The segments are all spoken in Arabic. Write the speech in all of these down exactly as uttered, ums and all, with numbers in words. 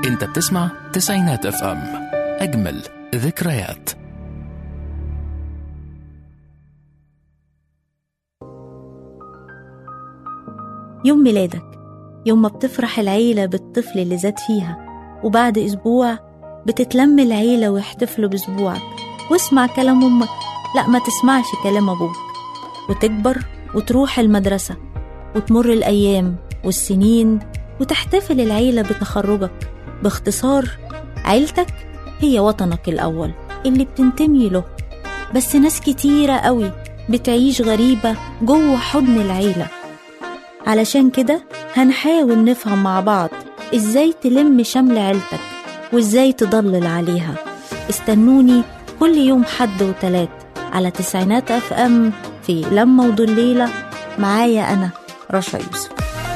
انت بتسمع تسعينات اف ام، اجمل ذكريات. يوم ميلادك، يوم ما بتفرح العيلة بالطفل اللي زاد فيها، وبعد أسبوع بتتلم العيلة ويحتفلوا بأسبوعك. واسمع كلام أمك، لا ما تسمعش كلام أبوك. وتكبر وتروح المدرسة، وتمر الأيام والسنين، وتحتفل العيلة بتخرجك. باختصار، عيلتك هي وطنك الأول اللي بتنتمي له. بس ناس كتيرة قوي بتعيش غريبة جوه حضن العيلة. علشان كده هنحاول نفهم مع بعض ازاي تلم شمل عيلتك وازاي تضلل عليها. استنوني كل يوم حد وتلات على تسعينات اف ام في لما وضليلة، معايا انا رشا يوسف.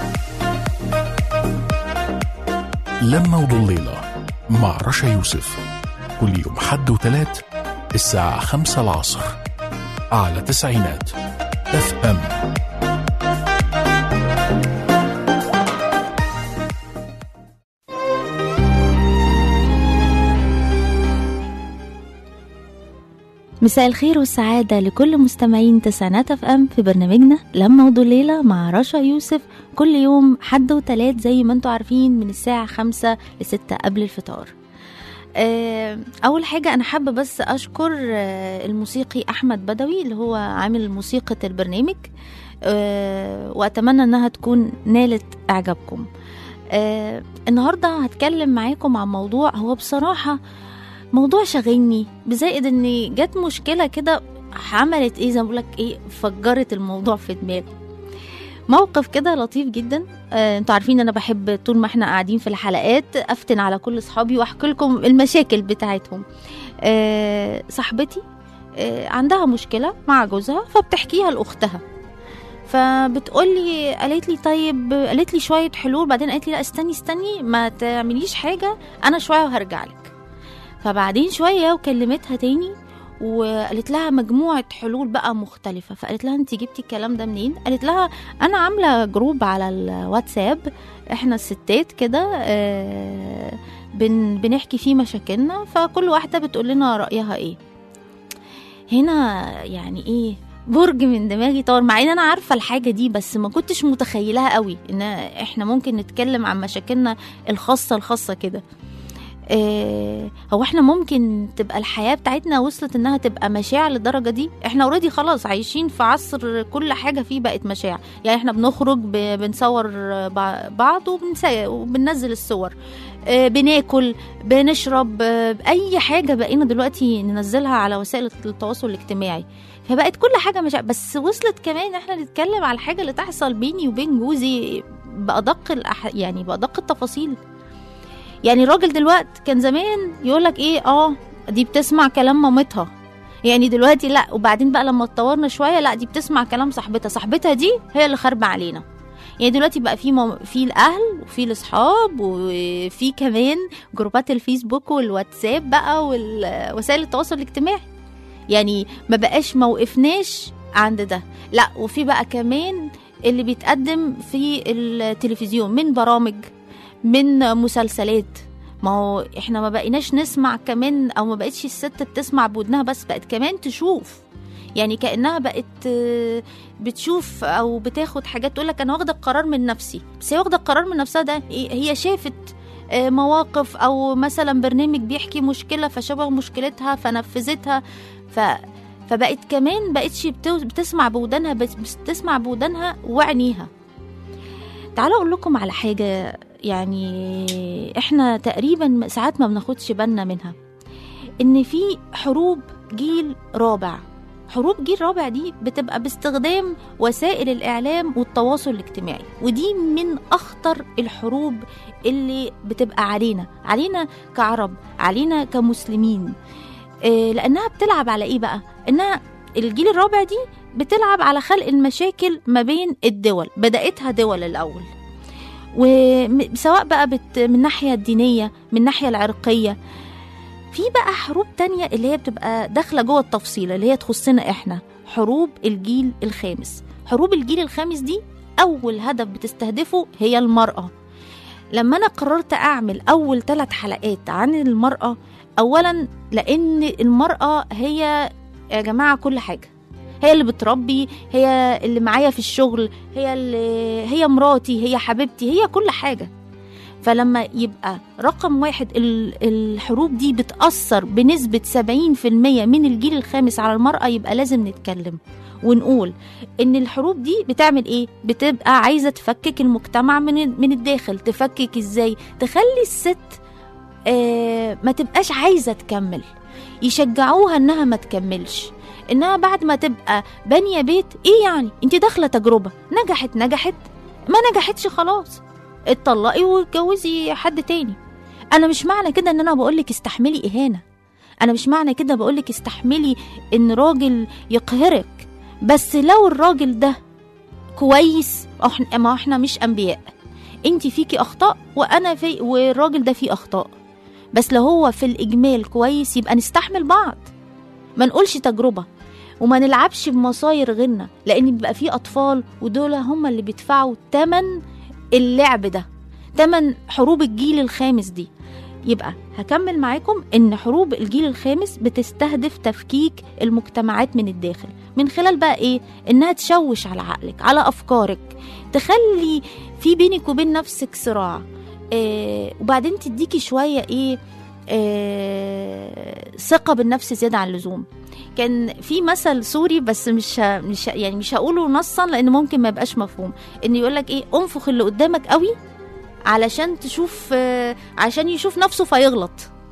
لما وضليلة مع رشا يوسف، كل يوم حد وتلات الساعة خمسة العصر على تسعينات اف ام. مساء الخير والسعادة لكل مستمعين تسعينات اف ام في برنامجنا لما وضليلة مع رشا يوسف، كل يوم حد وتلات زي ما انتوا عارفين من الساعة خمسة لستة قبل الفطار. أول حاجة أنا حابة بس أشكر الموسيقي أحمد بدوي اللي هو عامل موسيقى البرنامج، وأتمنى أنها تكون نالت إعجابكم. النهاردة هتكلم معاكم عن موضوع هو بصراحة موضوع شغلني، بزائد ان جت مشكله كده عملت ايه زي ما بقولك ايه، فجرت الموضوع في دماغي. موقف كده لطيف جدا. آه، انتوا عارفين انا بحب طول ما احنا قاعدين في الحلقات افتن على كل اصحابي واحكي لكم المشاكل بتاعتهم. آه، صاحبتي آه، عندها مشكله مع جوزها فبتحكيها لاختها، فبتقولي قالت لي طيب، قالت لي شويه حلول، بعدين قالت لي لا استني استني ما تعمليش حاجه، انا شويه وهرجع لك. فبعدين شوية وكلمتها تاني وقالت لها مجموعة حلول بقى مختلفة. فقالت لها انتي جبتي الكلام ده منين؟ قالت لها انا عاملة جروب على الواتساب، احنا الستات كده اه بن بنحكي فيه مشاكلنا، فكل واحدة بتقول لنا رأيها ايه. هنا يعني ايه برج من دماغي طار، مع ان انا عارفة الحاجة دي بس ما كنتش متخيلها قوي ان احنا ممكن نتكلم عن مشاكلنا الخاصة الخاصة كده. إيه هو احنا ممكن تبقى الحياة بتاعتنا وصلت انها تبقى مشاع للدرجة دي؟ احنا اوريدي خلاص عايشين في عصر كل حاجة فيه بقت مشاع. يعني احنا بنخرج بنصور بعض وبننزل الصور، إيه بناكل بنشرب، اي حاجة بقينا دلوقتي ننزلها على وسائل التواصل الاجتماعي، فبقت كل حاجة مشاع. بس وصلت كمان احنا نتكلم على الحاجة اللي تحصل بيني وبين جوزي بأدق الأح... يعني بأدق التفاصيل. يعني الراجل دلوقتي كان زمان يقولك ايه، اه دي بتسمع كلام مامتها، يعني دلوقتي لا. وبعدين بقى لما اتطورنا شويه، لا دي بتسمع كلام صاحبتها، صاحبتها دي هي اللي خربة علينا. يعني دلوقتي بقى في مم... في الاهل وفي الاصحاب وفي كمان جروبات الفيسبوك والواتساب بقى ووسائل التواصل الاجتماعي. يعني ما بقاش موقفناش عند ده، لا. وفي بقى كمان اللي بيتقدم في التلفزيون من برامج، من مسلسلات. ما هو احنا ما بقيناش نسمع كمان، او ما بقتش الست بتسمع بودنها بس، بقت كمان تشوف. يعني كأنها بقت بتشوف او بتاخد حاجات تقولك انا واخده القرار من نفسي، بس هي واخده القرار من نفسها ده هي شافت مواقف او مثلا برنامج بيحكي مشكله فشبه مشكلتها فنفذتها. ف فبقت كمان بقتش بتسمع بودنها، بس بتسمع بودنها وعينيها. تعالوا اقول لكم على حاجه يعني احنا تقريبا ساعات ما بناخدش بالنا منها، ان في حروب جيل رابع. حروب جيل رابع دي بتبقى باستخدام وسائل الاعلام والتواصل الاجتماعي، ودي من اخطر الحروب اللي بتبقى علينا علينا كعرب، علينا كمسلمين. إيه لانها بتلعب على ايه بقى؟ انها الجيل الرابع دي بتلعب على خلق المشاكل ما بين الدول. بدأتها دول الاول، وسواء بقى بت من الناحية الدينية، من الناحية العرقية. في بقى حروب تانية اللي هي بتبقى داخلة جوه التفصيل اللي هي تخصنا احنا، حروب الجيل الخامس. حروب الجيل الخامس دي أول هدف بتستهدفه هي المرأة. لما أنا قررت أعمل أول ثلاث حلقات عن المرأة، أولا لأن المرأة هي يا جماعة كل حاجة، هي اللي بتربي، هي اللي معايا في الشغل، هي اللي هي مراتي، هي حبيبتي، هي كل حاجة. فلما يبقى رقم واحد الحروب دي بتأثر بنسبة سبعين في المية من الجيل الخامس على المرأة، يبقى لازم نتكلم ونقول إن الحروب دي بتعمل إيه؟ بتبقى عايزة تفكك المجتمع من من الداخل. تفكك إزاي؟ تخلي الست آه ما تبقاش عايزة تكمل، يشجعوها إنها ما تكملش، إنها بعد ما تبقى بانية بيت، إيه يعني؟ أنت داخلة تجربة، نجحت نجحت، ما نجحتش خلاص اتطلقي واتجوزي حد تاني. انا مش معنى كده ان انا بقولك استحملي اهانة، انا مش معنى كده بقولك استحملي ان راجل يقهرك، بس لو الراجل ده كويس، ما احنا مش انبياء، انتي فيكي اخطاء وانا في والراجل ده فيه اخطاء، بس لو هو في الاجمال كويس يبقى نستحمل بعض، ما نقولش تجربة وما نلعبش بمصاير غيرنا، لان بيبقى فيه اطفال ودول هم اللي بيدفعوا تمن اللعب ده، تمن حروب الجيل الخامس دي. يبقى هكمل معاكم ان حروب الجيل الخامس بتستهدف تفكيك المجتمعات من الداخل، من خلال بقى ايه؟ انها تشوش على عقلك، على افكارك، تخلي في بينك وبين نفسك صراع، إيه، وبعدين تديكي شوية ايه إيه ثقة بالنفس زيادة عن اللزوم. كان في مثل سوري بس مش مش يعني مش هقوله نصا لان ممكن ما يبقاش مفهوم، ان يقولك ايه؟ انفخ اللي قدامك قوي علشان تشوف، عشان يشوف نفسه فيغلط.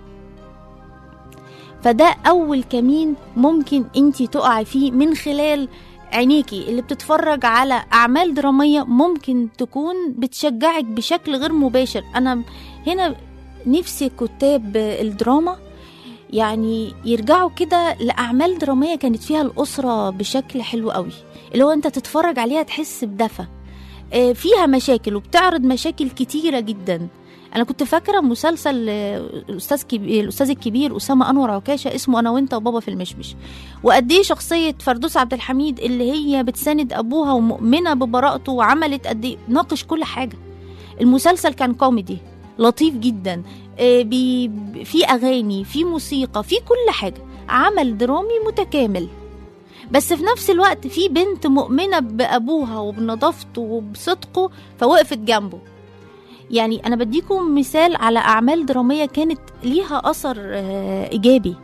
فده اول كمين ممكن انتي تقعي فيه من خلال عينيكي اللي بتتفرج على اعمال درامية ممكن تكون بتشجعك بشكل غير مباشر. انا هنا نفسي كتاب الدراما يعني يرجعوا كده لأعمال درامية كانت فيها الأسرة بشكل حلو قوي، اللي هو أنت تتفرج عليها تحس بدفى، فيها مشاكل وبتعرض مشاكل كتيرة جدا. أنا كنت فاكرة مسلسل الأستاذ كبير الأستاذ الكبير أسامة أنور عكاشة اسمه أنا وأنت وبابا في المشمش، وقد إيه شخصية فردوس عبد الحميد اللي هي بتساند أبوها ومؤمنة ببراءته وعملت قد إيه، ناقش كل حاجة. المسلسل كان كوميدي لطيف جدا، في أغاني، في موسيقى، في كل حاجة، عمل درامي متكامل، بس في نفس الوقت في بنت مؤمنة بأبوها وبنظافته وبصدقه فوقفت جنبه. يعني أنا بديكم مثال على أعمال درامية كانت ليها أثر إيجابي.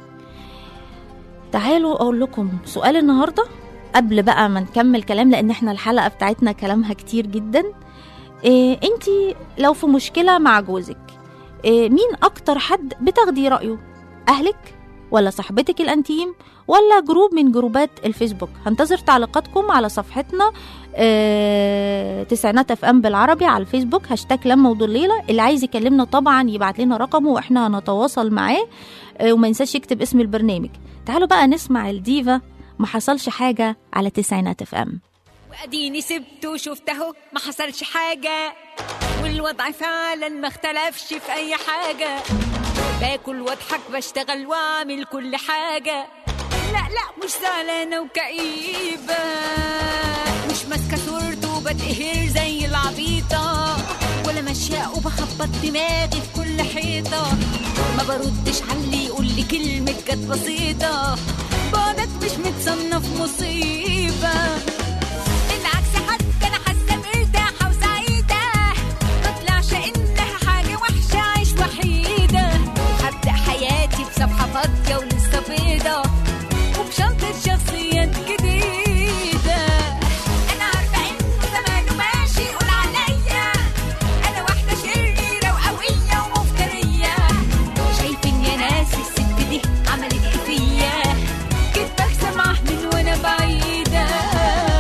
تعالوا أقول لكم سؤال النهاردة قبل بقى ما نكمل كلام، لأن احنا الحلقة بتاعتنا كلامها كتير جدا. إيه انتي لو في مشكلة مع جوزك، إيه مين أكتر حد بتاخدي رأيه؟ أهلك ولا صاحبتك الأنتيم ولا جروب من جروبات الفيسبوك؟ هنتظر تعليقاتكم على صفحتنا إيه تسعينات اف ام بالعربي على الفيسبوك، هاشتاج لما وضليلة. اللي عايز يكلمنا طبعا يبعت لنا رقمه واحنا هنتواصل معاه، إيه وما ينساش يكتب اسم البرنامج. تعالوا بقى نسمع الديفا ما حصلش حاجة على تسعينات اف ام. واديني سبته وشفته ما حصلش حاجة، والوضع فعلا ما اختلفش في اي حاجة، باكل واضحك بشتغل واعمل كل حاجة، لا لا مش زعلانة وكئيبة، مش ماسكة صورته وبتقهر زي العبيطة، ولا ماشية وبخبط دماغي في كل حيطة، ما بردش على اللي يقول لي كلمة كانت بسيطة، بعدك مش متصنف مصيبة، بالعكس حتى انا حاسة مرتاحة وسعيدة، مطلعش انها حاجة وحشة عيش وحيدة، هبدأ حياتي بصفحة فاضية ولسه بيضة وبشنطة شخصيات جديدة، انا عارفة انه زمانه ماشي يقول عليا انا واحدة شريرة وقوية ومفترية، شايفين يا ناس الست دي عملت ايه فيا، كنت بسمع من وانا بعيدة.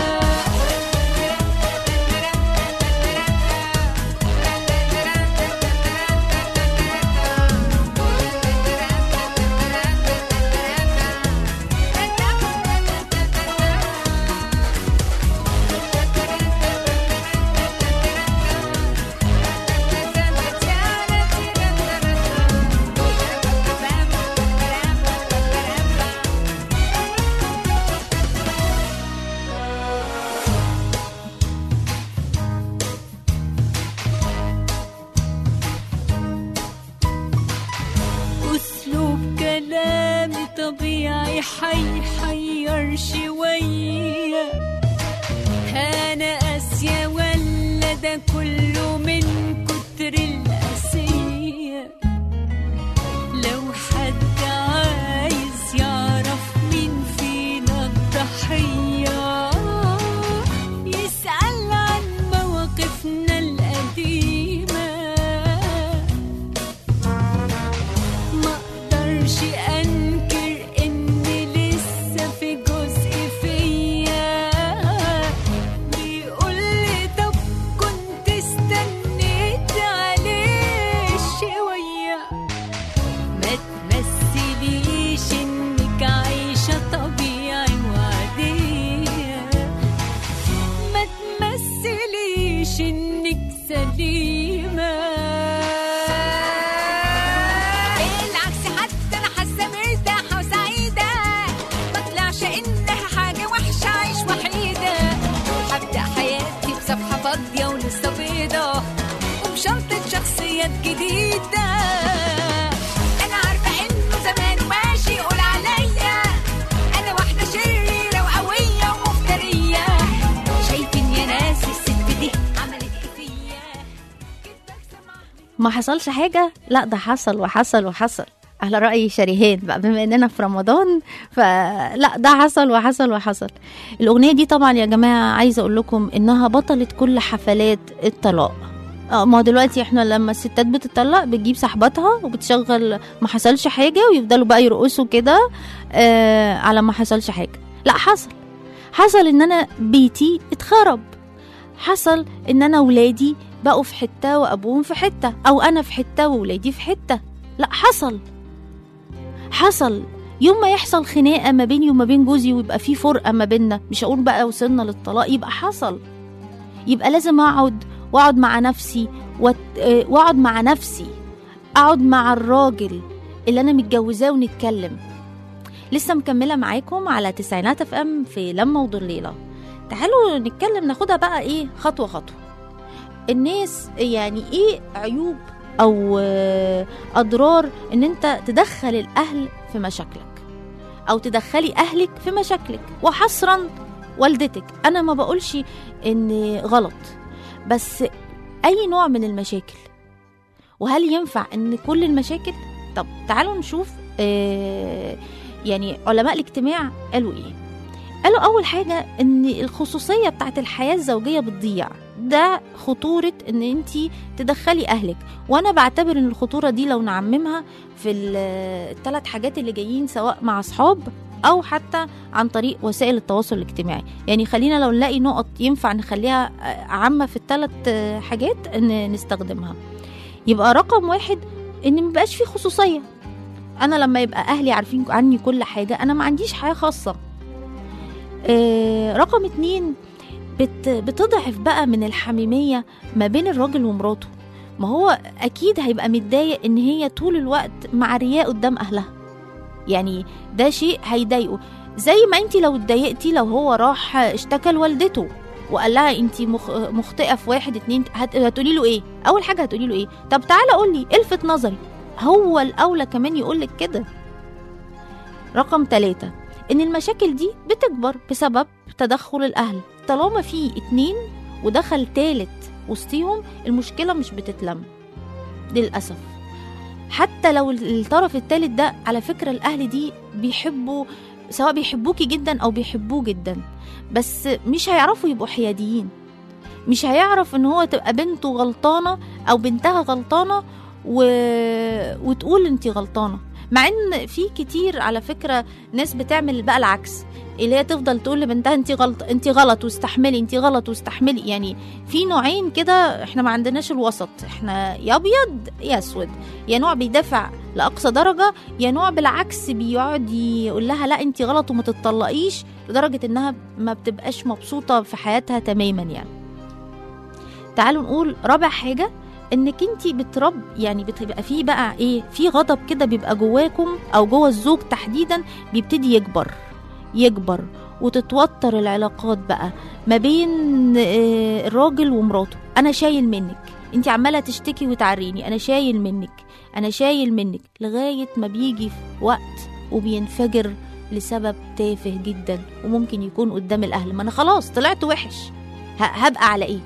حيحير شوية، أنا قاسية ولا ده كله من كتر القاسية؟ لو حد عايز يعرف مين فينا الضحية يسأل عن مواقفنا القديمة. ما اقدرش انكر ان لسه في جزء فيا بيقولي طب كنت استنيت عليه شوية. ما تمثليش انك عايشة طبيعي وعادية، ما تمثليش انك سليمة. بالعكس حتى انا حاسة مرتاحة وسعيدة، مطلعش انها حاجة وحشة عيش وحيدة. هبدأ حياتي بصفحة فاضية ولسه بيضة وبشنطة شخصيات جديدة. انا عارفة انه زمان ماشي يقول عليا انا واحدة شريرة وقوية ومفترية. شايفين يا ناس الست دي عملت ايه فيا؟ ما حصلش حاجة؟ لا ده حصل وحصل وحصل على رأي شريهان بقى، بما اننا في رمضان فلا ده حصل وحصل وحصل. الأغنية دي طبعا يا جماعة عايزة اقول لكم انها بطلة كل حفلات الطلاق. اه ما دلوقتي احنا لما الستات بتطلق بتجيب صاحبتها وبتشغل ما حصلش حاجة ويفضلوا بقى يرقصوا كده آه على ما حصلش حاجة. لا حصل، حصل ان انا بيتي اتخرب، حصل ان انا ولادي بقوا في حتة وابوهم في حتة، او انا في حتة وولادي في حتة. لا حصل، حصل يوم ما يحصل خناقة ما بيني وما بين جوزي ويبقى في فرقة ما بيننا، مش هقول بقى وصلنا للطلاق، يبقى حصل. يبقى لازم اقعد واقعد مع نفسي واقعد مع نفسي اقعد مع الراجل اللي انا متجوزاه ونتكلم. لسه مكملة معاكم على تسعينات اف ام في لما وضليلة. تعالوا نتكلم ناخدها بقى ايه خطوة خطوة. الناس يعني ايه عيوب او اضرار ان انت تدخل الاهل في مشاكلك او تدخلي اهلك في مشاكلك، وحصرا والدتك. انا ما بقولش ان غلط، بس اي نوع من المشاكل. وهل ينفع ان كل المشاكل؟ طب تعالوا نشوف آه يعني علماء الاجتماع قالوا ايه. قالوا اول حاجة ان الخصوصية بتاعت الحياة الزوجية بتضيع. ده خطورة ان انتي تدخلي اهلك، وانا بعتبر ان الخطورة دي لو نعممها في الثلاث حاجات اللي جايين سواء مع اصحاب او حتى عن طريق وسائل التواصل الاجتماعي. يعني خلينا لو نلاقي نقط ينفع نخليها عامة في الثلاث حاجات ان نستخدمها. يبقى رقم واحد ان مبقاش فيه خصوصية. انا لما يبقى اهلي عارفين عني كل حاجة انا ما عنديش حياة خاصة. آه رقم اتنين بت بتضعف بقى من الحميمية ما بين الراجل ومراته. ما هو اكيد هيبقى متضايق ان هي طول الوقت مع رياء قدام اهلها، يعني ده شيء هيضايقه. زي ما انتي لو اتضايقتي لو هو راح اشتكى لوالدته وقال لها انتي مخ... مخطئة في واحد اتنين، هت... هتقولي له ايه؟ اول حاجة هتقولي له ايه؟ طب تعالى قولي الفت نظري. هو الاولى كمان يقولك كده. رقم ثلاثة ان المشاكل دي بتكبر بسبب تدخل الاهل. طالما في اتنين ودخل تالت وسطيهم المشكلة مش بتتلم للأسف. حتى لو الطرف التالت ده على فكرة الأهل دي بيحبوا، سواء بيحبوكي جدا أو بيحبوه جدا، بس مش هيعرفوا يبقوا حياديين. مش هيعرف ان هو تبقى بنته غلطانة أو بنتها غلطانة و... وتقول انتي غلطانة. مع ان في كتير على فكرة ناس بتعمل بقى العكس، اللي هي تفضل تقول لبنتها انتي غلط انتي غلط واستحملي انتي غلط واستحملي. يعني في نوعين كده، احنا ما عندناش الوسط، احنا يا ابيض يا اسود. يا نوع بيدافع لاقصى درجة، يا نوع بالعكس بيقعد يقول لها لا انتي غلط وما تتطلقيش، لدرجة انها ما بتبقاش مبسوطة في حياتها تماما. يعني تعالوا نقول رابع حاجة، انك انتي بترب يعني بتبقى فيه بقى ايه، في غضب كده بيبقى جواكم او جوا الزوج تحديدا، بيبتدي يكبر يكبر وتتوتر العلاقات بقى ما بين الراجل ومراته. انا شايل منك، انتي عمالة تشتكي وتعريني، انا شايل منك انا شايل منك، لغاية ما بيجي في وقت وبينفجر لسبب تافه جدا وممكن يكون قدام الأهل. ما أنا خلاص طلعت وحش، هبقى على إيه؟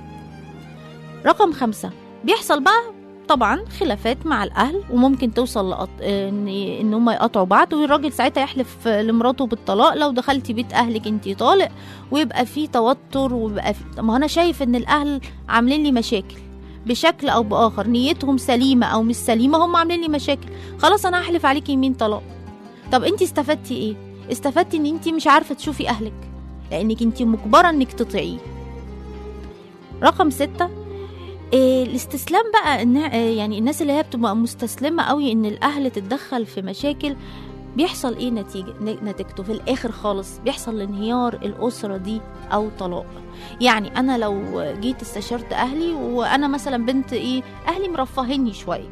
رقم خمسة، بيحصل بقى طبعا خلافات مع الأهل وممكن توصل لقط... إن... إن هم يقطعوا بعض، والراجل ساعتها يحلف لمراته بالطلاق لو دخلتي بيت أهلك انتي طالق، ويبقى فيه توتر ويبقى فيه... ما أنا شايف إن الأهل عاملين لي مشاكل بشكل أو بآخر، نيتهم سليمة أو مش سليمة، هم عاملين لي مشاكل، خلاص أنا هحلف عليكي يمين طلاق. طب انتي استفدتي إيه؟ استفدتي إن انتي مش عارفة تشوفي أهلك لأنك انتي مجبرة إنك تطيعيه. رقم ستة، إيه الاستسلام بقى. إن إيه يعني الناس اللي هي بتبقى مستسلمة قوي إن الأهل تتدخل في مشاكل، بيحصل إيه نتيجة نتيجته في الآخر خالص؟ بيحصل انهيار الأسرة دي أو طلاق. يعني أنا لو جيت استشرت أهلي وأنا مثلا بنت إيه أهلي مرفهني شوية،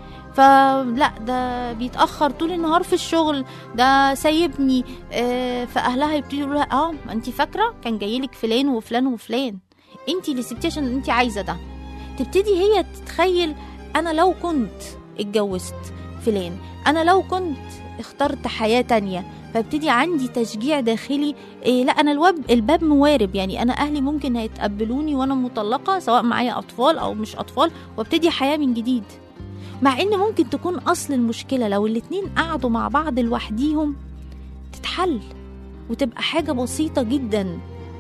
فلا ده بيتأخر طول النهار في الشغل، ده سايبني، آه فأهلها يبتدوا يقولوا لها اه ما انتي فاكرة كان جايلك فلان وفلان وفلان، انتي اللي سبتيه عشان انتي عايزة ده. تبتدي هي تتخيل أنا لو كنت اتجوزت فلان، أنا لو كنت اخترت حياة تانية، فابتدي عندي تشجيع داخلي إيه لا أنا الواب الباب موارب، يعني أنا أهلي ممكن هيتقبلوني وأنا مطلقة سواء معايا أطفال أو مش أطفال، وابتدي حياة من جديد. مع إن ممكن تكون أصل المشكلة لو الاتنين قعدوا مع بعض لوحديهم تتحل وتبقى حاجة بسيطة جدا.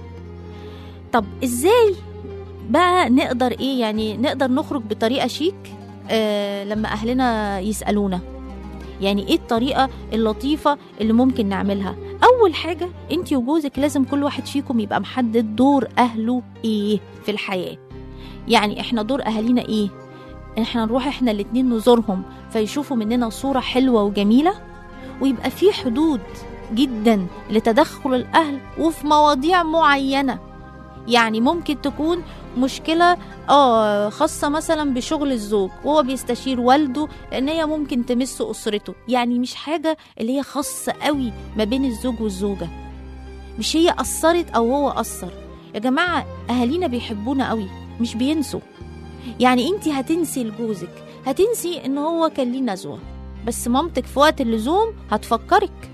طب إزاي بقى نقدر إيه يعني نقدر نخرج بطريقة شيك آه لما أهلنا يسألونا؟ يعني إيه الطريقة اللطيفة اللي ممكن نعملها؟ أول حاجة أنتي وجوزك لازم كل واحد فيكم يبقى محدد دور أهله إيه في الحياة. يعني إحنا دور أهالينا إيه؟ إحنا نروح إحنا الاتنين نزورهم فيشوفوا مننا صورة حلوة وجميلة، ويبقى في حدود جدا لتدخل الأهل وفي مواضيع معينة. يعني ممكن تكون مشكلة آه خاصة مثلا بشغل الزوج وهو بيستشير والده لأن هي ممكن تمس أسرته، يعني مش حاجة اللي هي خاصة قوي ما بين الزوج والزوجة، مش هي أثرت أو هو أثر. يا جماعة أهالينا بيحبونا قوي مش بينسوا. يعني انتي هتنسي لجوزك، هتنسي ان هو كان ليه نزوة، بس مامتك في وقت اللزوم هتفكرك،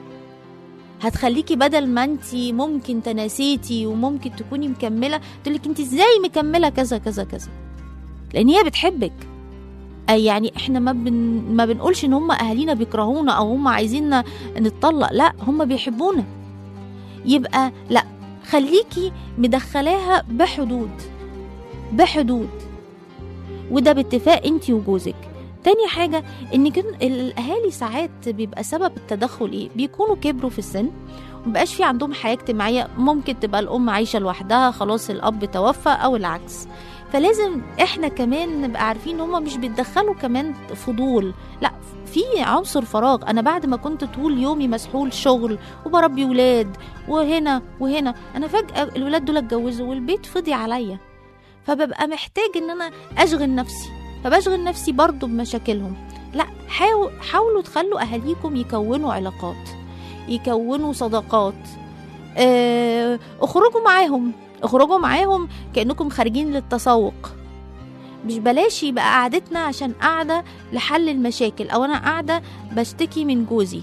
هتخليكي بدل ما انتي ممكن تناسيتي وممكن تكوني مكملة تقولك انتي ازاي مكملة كذا كذا كذا، لان هي بتحبك. اي يعني احنا ما, بن ما بنقولش ان هم اهالينا بيكرهونا او هم عايزيننا نتطلق، لا هم بيحبونا. يبقى لا خليكي مدخلاها بحدود بحدود وده باتفاق انتي وجوزك. تاني حاجة ان الاهالي ساعات بيبقى سبب التدخل ايه؟ بيكونوا كبروا في السن ومبقاش في عندهم حياة اجتماعية، ممكن تبقى الام عايشة لوحدها خلاص الاب توفى او العكس، فلازم احنا كمان نبقى عارفين ان هم مش بيتدخلوا كمان فضول، لا في عنصر فراغ. انا بعد ما كنت طول يومي مسحول شغل وبربي ولاد وهنا وهنا، انا فجأة الولاد دول اتجوزوا والبيت فضي عليا، فببقى محتاج ان انا اشغل نفسي، فبشغل نفسي برضو بمشاكلهم. لا حاول حاولوا تخلوا اهاليكم يكونوا علاقات، يكونوا صداقات، اه اخرجوا معاهم اخرجوا معاهم كأنكم خارجين للتسوق، مش بلاش يبقى قعدتنا عشان قاعدة لحل المشاكل او انا قاعدة بشتكي من جوزي.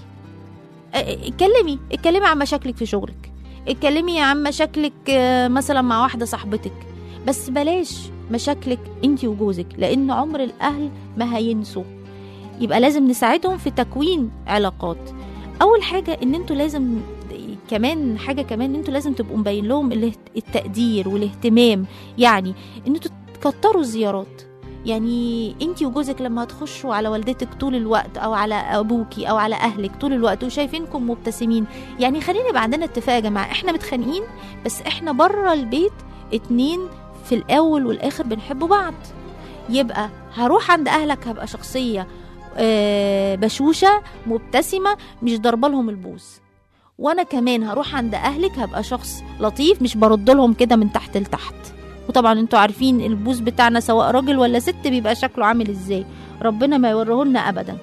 اتكلمي اتكلمي عن مشاكلك في شغلك، اتكلمي عن مشاكلك مثلا مع واحدة صاحبتك، بس بلاش مشاكلك انتي وجوزك لان عمر الاهل ما هينسوا. يبقى لازم نساعدهم في تكوين علاقات. اول حاجة ان انتوا لازم كمان حاجة كمان ان انتوا لازم تبقوا مبين لهم التقدير والاهتمام، يعني ان انتوا تكتروا الزيارات. يعني انتي وجوزك لما هتخشوا على والدتك طول الوقت او على ابوكي او على اهلك طول الوقت وشايفينكم مبتسمين، يعني خلينا يبقى عندنا اتفاق يا جماعة، احنا متخانقين بس احنا بره البيت اتنين في الأول والآخر بنحبوا بعض. يبقى هروح عند أهلك هبقى شخصية آه بشوشة مبتسمة مش ضربة لهم البوس، وأنا كمان هروح عند أهلك هبقى شخص لطيف مش برد لهم كده من تحت لتحت. وطبعا انتوا عارفين البوس بتاعنا سواء راجل ولا ست بيبقى شكله عامل ازاي، ربنا ما يوريهولنا أبدا.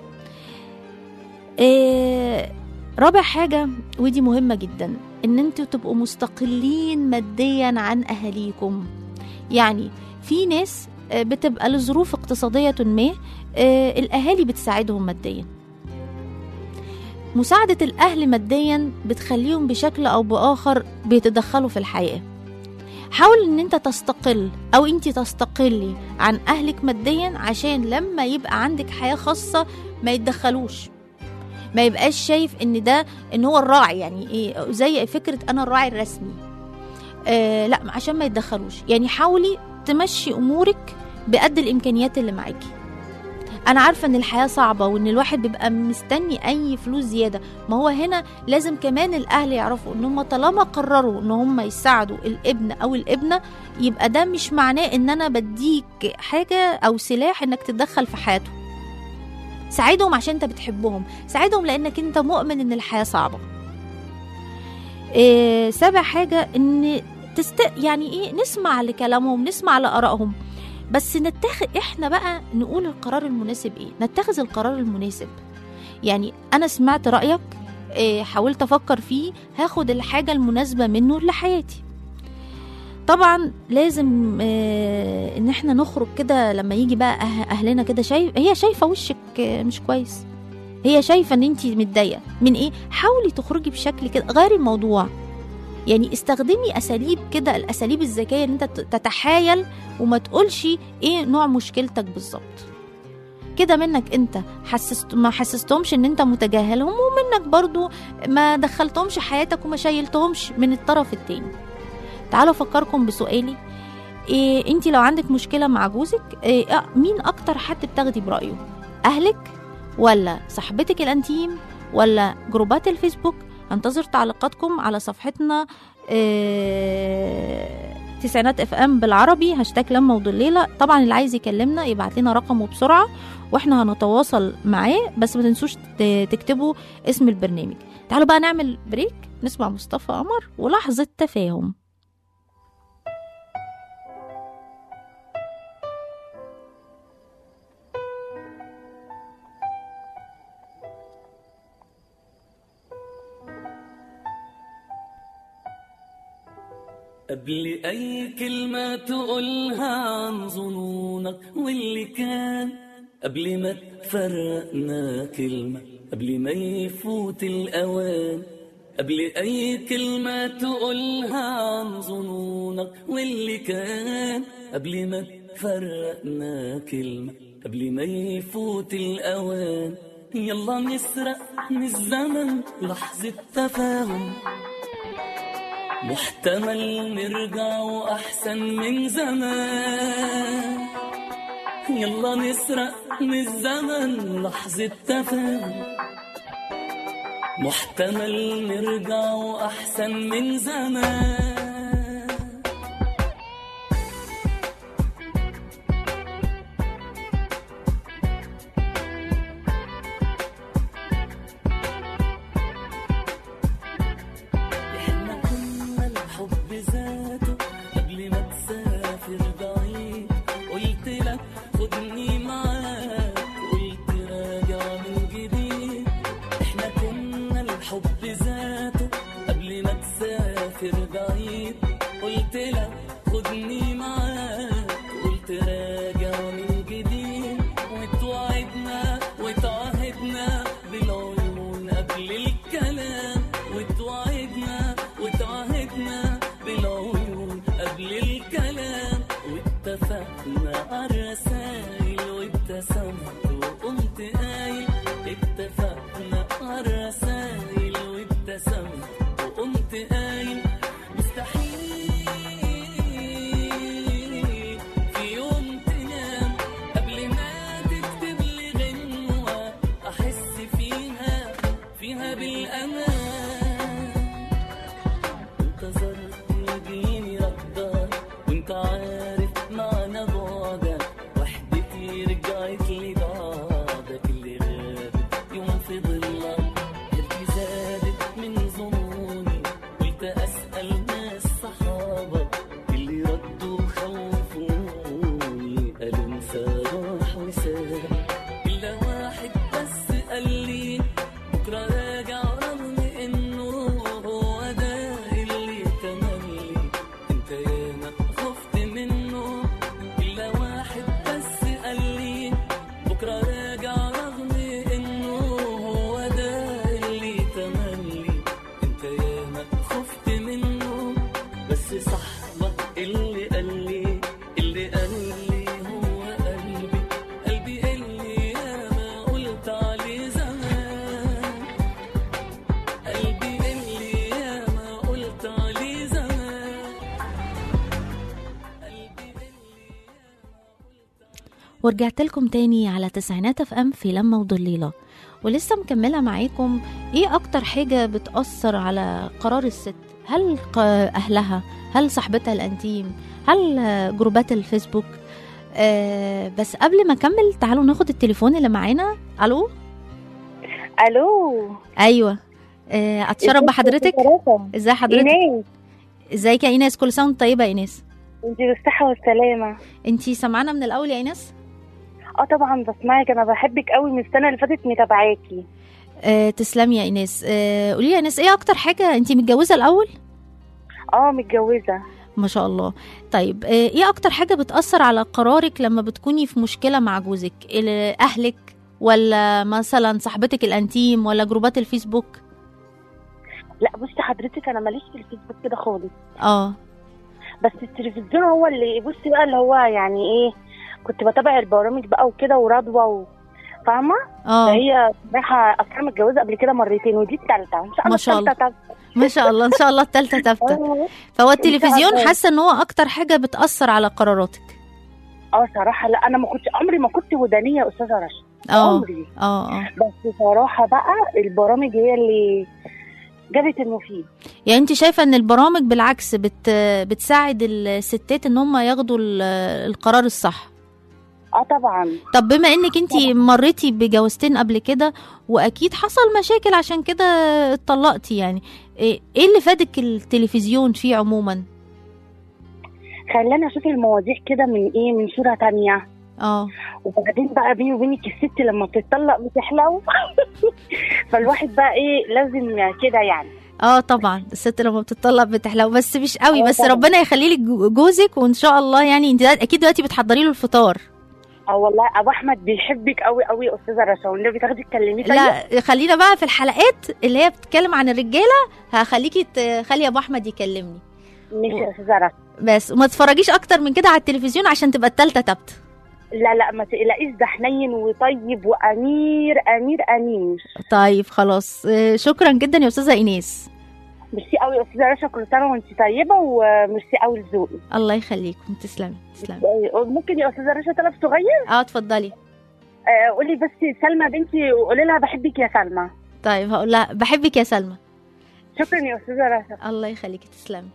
آه رابع حاجة ودي مهمة جدا ان انتوا تبقوا مستقلين ماديا عن أهاليكم. يعني في ناس بتبقى لظروف اقتصادية ما الأهالي بتساعدهم ماديا، مساعدة الأهل ماديا بتخليهم بشكل أو بآخر بيتدخلوا في الحياة. حاول ان انت تستقل او انت تستقلي عن اهلك ماديا عشان لما يبقى عندك حياة خاصة ما يتدخلوش، ما يبقاش شايف ان ده ان هو الراعي، يعني ايه زي فكرة انا الراعي الرسمي. آه لا، عشان ما يتدخلوش. يعني حاولي تمشي امورك بقد الامكانيات اللي معاكي. انا عارفة ان الحياة صعبة وان الواحد بيبقى مستني اي فلوس زيادة، ما هو هنا لازم كمان الاهل يعرفوا ان هم طالما قرروا ان هم يساعدوا الابن او الابنة، يبقى ده مش معناه ان انا بديك حاجة او سلاح انك تتدخل في حياته. ساعدهم عشان انت بتحبهم، ساعدهم لانك انت مؤمن ان الحياة صعبة. إيه سابع حاجة ان تست... يعني ايه نسمع لكلامهم، نسمع لآرائهم، بس نتخذ احنا بقى نقول القرار المناسب ايه، نتخذ القرار المناسب. يعني انا سمعت رأيك، إيه حاولت افكر فيه، هاخد الحاجة المناسبة منه لحياتي. طبعا لازم إيه ان احنا نخرج كده لما يجي بقى أه اهلنا كده شايف هي شايفة وشك مش كويس، هي شايفة ان انتي متضايقة من ايه، حاولي تخرجي بشكل كده، غيري الموضوع. يعني استخدمي اساليب كده، الاساليب الذكيه ان انت تتحايل وما تقولش ايه نوع مشكلتك بالظبط. كده منك انت حسست ما حسستهمش ان انت متجاهلهم، ومنك برضو ما دخلتهمش حياتك وما شايلتهمش من الطرف التاني. تعالوا افكركم بسؤالي، إيه انت لو عندك مشكله مع جوزك، إيه مين اكتر حد بتاخدي برايه؟ اهلك ولا صاحبتك الانتيم ولا جروبات الفيسبوك؟ انتظر تعليقاتكم على صفحتنا اه تسعينات اف ام بالعربي هاشتاج لما وضليلة. طبعا اللي عايز يكلمنا يبعت لنا رقمه بسرعة واحنا هنتواصل معاه، بس ما تنسوش تكتبوا اسم البرنامج. تعالوا بقى نعمل بريك، نسمع مصطفى قمر ولحظة تفاهم. قبل أي كلمة تقولها عن ظنونك واللي كان، قبل ما تفرقنا كلمة، قبل ما يفوت الأوان، قبل أي كلمة تقولها عن ظنونك واللي كان، قبل ما تفرقنا كلمة، قبل ما يفوت الأوان. يلا نسرق من الزمن لحظة تفاهم، محتمل نرجع وأحسن من زمان. يلا نسرق من الزمن لحظة تفاهم، محتمل نرجع وأحسن من زمان. بكرة راجع رغم انه هو ده اللي ورجعت لكم تاني على تسعينات اف ام في لما وضليلة، ولسه مكملة معاكم. ايه اكتر حاجة بتأثر على قرار الست؟ هل اهلها؟ هل صاحبتها الانتيم؟ هل جروبات الفيسبوك؟ آه بس قبل ما اكمل تعالوا ناخد التليفون اللي معانا. الو الو. ايوه، آه اتشرف بحضرتك. ازاي حضرتك؟ ايناس. ازيك يا ايناس؟ كل سنه وانت طيبه يا ايناس. انتي بالصحه والسلامه. انتي سمعنا من الاول يا ايناس؟ اه طبعا بسمعك، انا بحبك قوي من السنه اللي فاتت متابعاكي. آه تسلمي يا ايناس. آه قولي لي يا ايناس، ايه اكتر حاجه؟ انتي متجوزه الاول؟ اه متجوزه. ما شاء الله. طيب، آه ايه اكتر حاجه بتاثر على قرارك لما بتكوني في مشكله مع جوزك؟ اهلك ولا مثلا صاحبتك الانتيم ولا جروبات الفيسبوك؟ لا بصي حضرتك، انا ماليش في الفيسبوك كده خالص. اه بس التلفزيون هو اللي بصي بقى اللي هو يعني ايه، كنت بتابع البرامج بقى وكده ورضوى و... فاهمه؟ اه هي رايحه اصلا متجوزه قبل كده مرتين ودي الثالثه ان شاء الله. ما شاء الله. التالتة. ما شاء الله، ان شاء الله الثالثه ثابته. فهو التلفزيون حاسه ان هو اكتر حاجه بتاثر على قراراتك؟ اه صراحه لا، انا ما كنتش عمري ما كنت ودانيه يا استاذه رشا. اه عمري. اه اه بس صراحه بقى البرامج هي اللي جابت المفيد. يعني انت شايفه ان البرامج بالعكس بت بتساعد الستات ان هم ياخدوا القرار الصح؟ اه طبعا. طب بما انك انت مريتي بجوازتين قبل كده واكيد حصل مشاكل عشان كده اتطلقتي، يعني ايه اللي فادك التلفزيون فيه عموما؟ خلاني اشوف المواضيع كده من ايه، من صوره تانية. اه وبعدين بقى بيني وبينك الست لما بتطلق بتحلو فالواحد بقى ايه لازم كده يعني. اه طبعا الست لما بتطلق بتحلو، بس مش قوي. بس طبعا. ربنا يخلي لك جوزك وان شاء الله. يعني انت اكيد دلوقتي بتحضري له الفطار. اه والله ابو احمد بيحبك قوي قوي يا استاذه رشا، والنبي تاخدي تكلميه. لا خلينا بقى في الحلقات اللي هي بتتكلم عن الرجاله، هخليكي تخلي ابو احمد يكلمني. ماشي يا استاذه رشا. بس وما تتفرجيش اكتر من كده على التلفزيون عشان تبقى التالتة تابته. لا لا ما تقلقيش، ده حنين وطيب وامير امير امير. طيب خلاص، شكرا جدا يا استاذه ايناس. ميرسي قوي يا استاذه رشا، كل سنه وانت طيبه، وميرسي قوي لذوقك. الله يخليكم، تسلمي تسلمي. ممكن يا استاذه رشا طلب صغير؟ اه اتفضلي. آه قولي بس سلمى بنتي وقولي لها بحبك يا سلمى. طيب هقول لها بحبك يا سلمى. شكرا يا استاذه رشا. الله يخليكي، تسلمي.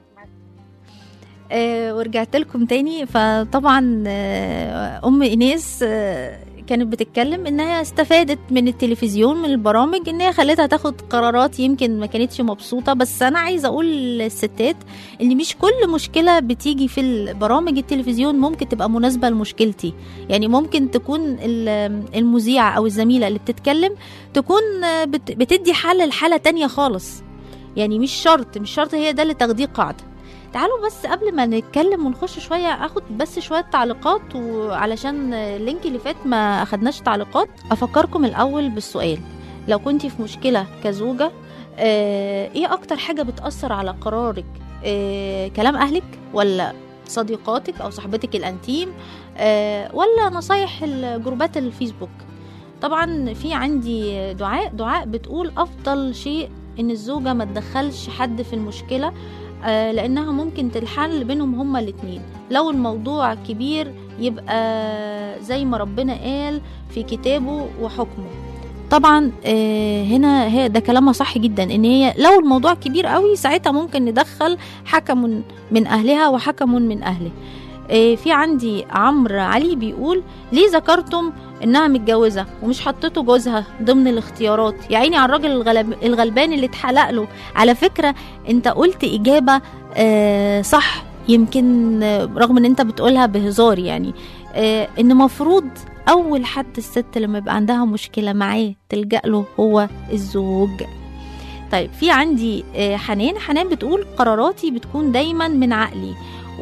آه ورجعت لكم تاني. فطبعا آه ام ايناس آه كانت بتتكلم انها استفادت من التلفزيون، من البرامج، ان هي خلتها تاخد قرارات يمكن ما كانتش مبسوطه. بس انا عايزه اقول للستات ان مش كل مشكله بتيجي في البرامج التلفزيون ممكن تبقى مناسبه لمشكلتي. يعني ممكن تكون المذيعه او الزميله اللي بتتكلم تكون بتدي حل لحاله تانية خالص. يعني مش شرط مش شرط هي ده اللي تاخديه قاعده. تعالوا بس قبل ما نتكلم ونخش شوية اخد بس شوية تعليقات، وعلشان اللينك اللي فات ما اخدناش تعليقات. افكركم الاول بالسؤال: لو كنتي في مشكلة كزوجة، اه ايه اكتر حاجة بتأثر على قرارك؟ اه كلام اهلك ولا صديقاتك او صاحبتك الانتيم، اه ولا نصايح الجروبات الفيسبوك؟ طبعا في عندي دعاء دعاء بتقول افضل شيء ان الزوجة ما تدخلش حد في المشكلة، آه لأنها ممكن تلحل بينهم هما الاتنين. لو الموضوع كبير يبقى زي ما ربنا قال في كتابه وحكمه. طبعا آه هنا هي ده كلامها صح جدا، ان هي لو الموضوع كبير قوي ساعتها ممكن ندخل حكم من أهلها وحكم من أهله. آه في عندي عمرو علي بيقول: ليه ذكرتم انها متجوزه ومش حطيته جوزها ضمن الاختيارات؟ يا عيني على الراجل الغلب الغلبان اللي اتحلق له. على فكره انت قلت اجابه آه صح، يمكن رغم ان انت بتقولها بهزار، يعني آه ان مفروض اول حد الست لما يبقى عندها مشكله معاه تلجأ له هو الزوج. طيب في عندي آه حنان حنان بتقول: قراراتي بتكون دايما من عقلي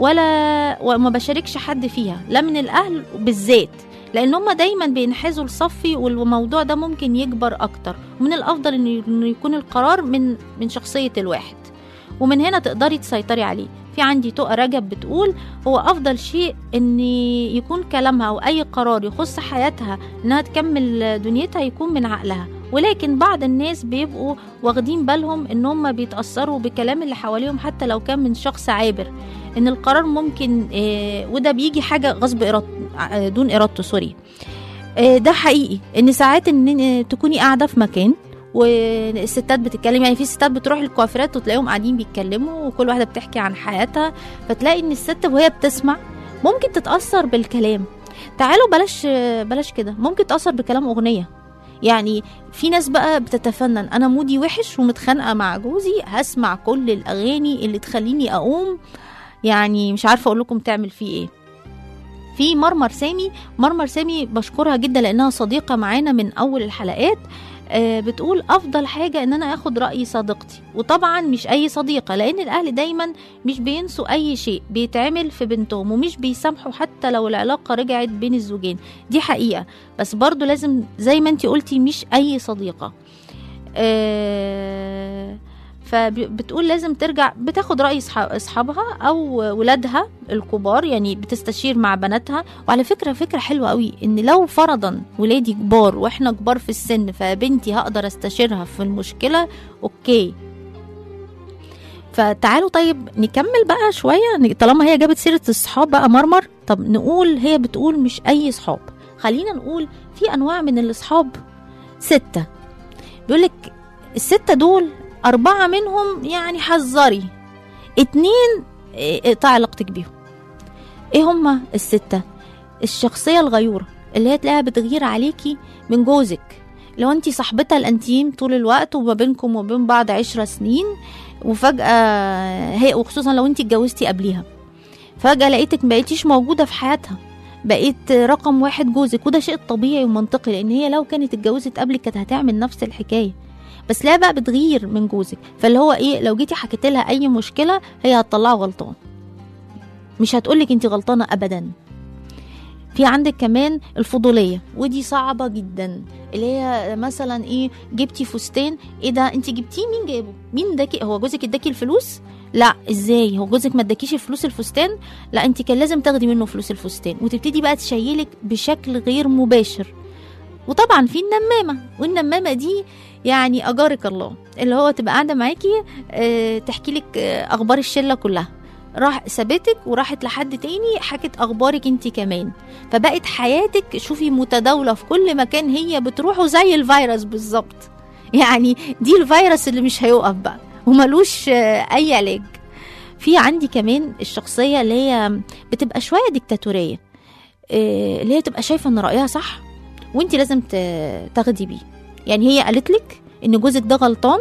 ولا وما بشاركش حد فيها، لا من الاهل بالذات، لان هم دايما بينحازوا لصفي، والموضوع ده ممكن يكبر اكتر. ومن الافضل انه يكون القرار من من شخصيه الواحد، ومن هنا تقدري تسيطري عليه. في عندي تقى رجب بتقول: هو افضل شيء ان يكون كلامها او اي قرار يخص حياتها انها تكمل دنيتها يكون من عقلها، ولكن بعض الناس بيبقوا واخدين بالهم ان هم بيتاثروا بكلام اللي حواليهم حتى لو كان من شخص عابر. ان القرار ممكن آه وده بيجي حاجه غصب إرادته دون ارادته سوري آه ده حقيقي ان ساعات ان تكوني قاعده في مكان والستات بتتكلم، يعني في ستات بتروح الكوافيرات وتلاقيهم قاعدين بيتكلموا وكل واحده بتحكي عن حياتها، فتلاقي ان الست وهي بتسمع ممكن تتاثر بالكلام. تعالوا بلاش بلاش كده، ممكن تاثر بكلام اغنيه. يعني في ناس بقى بتتفنن، انا مودي وحش ومتخانقه مع جوزي هسمع كل الاغاني اللي تخليني اقوم، يعني مش عارفه اقول لكم تعمل فيه ايه. في مرمر سامي، مرمر سامي بشكرها جدا لانها صديقه معانا من اول الحلقات، آه بتقول افضل حاجه ان انا اخد راي صديقتي، وطبعا مش اي صديقه، لان الاهل دايما مش بينسوا اي شيء بيتعمل في بنتهم ومش بيسامحوا حتى لو العلاقه رجعت بين الزوجين، دي حقيقه، بس برضو لازم زي ما انتي قلتي مش اي صديقه. آه فبتقول لازم ترجع بتاخد رأي اصحابها او ولادها الكبار، يعني بتستشير مع بناتها. وعلى فكرة فكرة حلوة قوي ان لو فرضا ولادي كبار واحنا كبار في السن فبنتي هقدر استشيرها في المشكلة، اوكي. فتعالوا طيب نكمل بقى شوية طالما هي جابت سيرة الصحاب بقى مرمر، طب نقول هي بتقول مش اي صحاب، خلينا نقول في انواع من الاصحاب ستة، بيقولك الستة دول أربعة منهم يعني حذري، اتنين اقطع علاقتك بيهم. ايه هما الستة؟ الشخصية الغيورة اللي هي تلاقيها بتغير عليكي من جوزك، لو انتي صاحبتها الانتيم طول الوقت وما بينكم وبين بعض عشرة سنين، وفجأة هي وخصوصا لو انتي اتجوزتي قبليها فجأة لقيتك مبقيتيش موجودة في حياتها، بقيت رقم واحد جوزك، وده شيء طبيعي ومنطقي لان هي لو كانت اتجوزت قبلك كانت هتعمل نفس الحكاية، بس لا بقى بتغير من جوزك، فاللي هو ايه لو جيتي حكيت لها اي مشكله هي هتطلعه غلطان، مش هتقولك انت غلطانه ابدا. في عندك كمان الفضوليه، ودي صعبه جدا، اللي هي مثلا ايه جبتي فستان، ايه ده انت جبتيه مين جابه، مين داكي، هو جوزك اداكي الفلوس؟ لا ازاي، هو جوزك ما اداكيش الفلوس الفستان؟ لا انت كان لازم تاخدي منه فلوس الفستان، وتبتدي بقى تشيلك بشكل غير مباشر. وطبعا في النمامه، والنمامه دي يعني اجارك الله، اللي هو تبقى قاعده معاكي اه تحكي لك اه اخبار الشله كلها، راح سابتك وراحت لحد تاني حكت اخبارك انت كمان، فبقت حياتك شوفي متداوله في كل مكان هي بتروحه زي الفيروس بالظبط، يعني دي الفيروس اللي مش هيوقف بقى وملوش اه اي علاج. في عندي كمان الشخصيه اللي هي بتبقى شويه ديكتاتوريه، اه اللي هي تبقى شايفه ان رايها صح وانت لازم تاخدي بيه، يعني هي قالت لك ان جوزك ده غلطان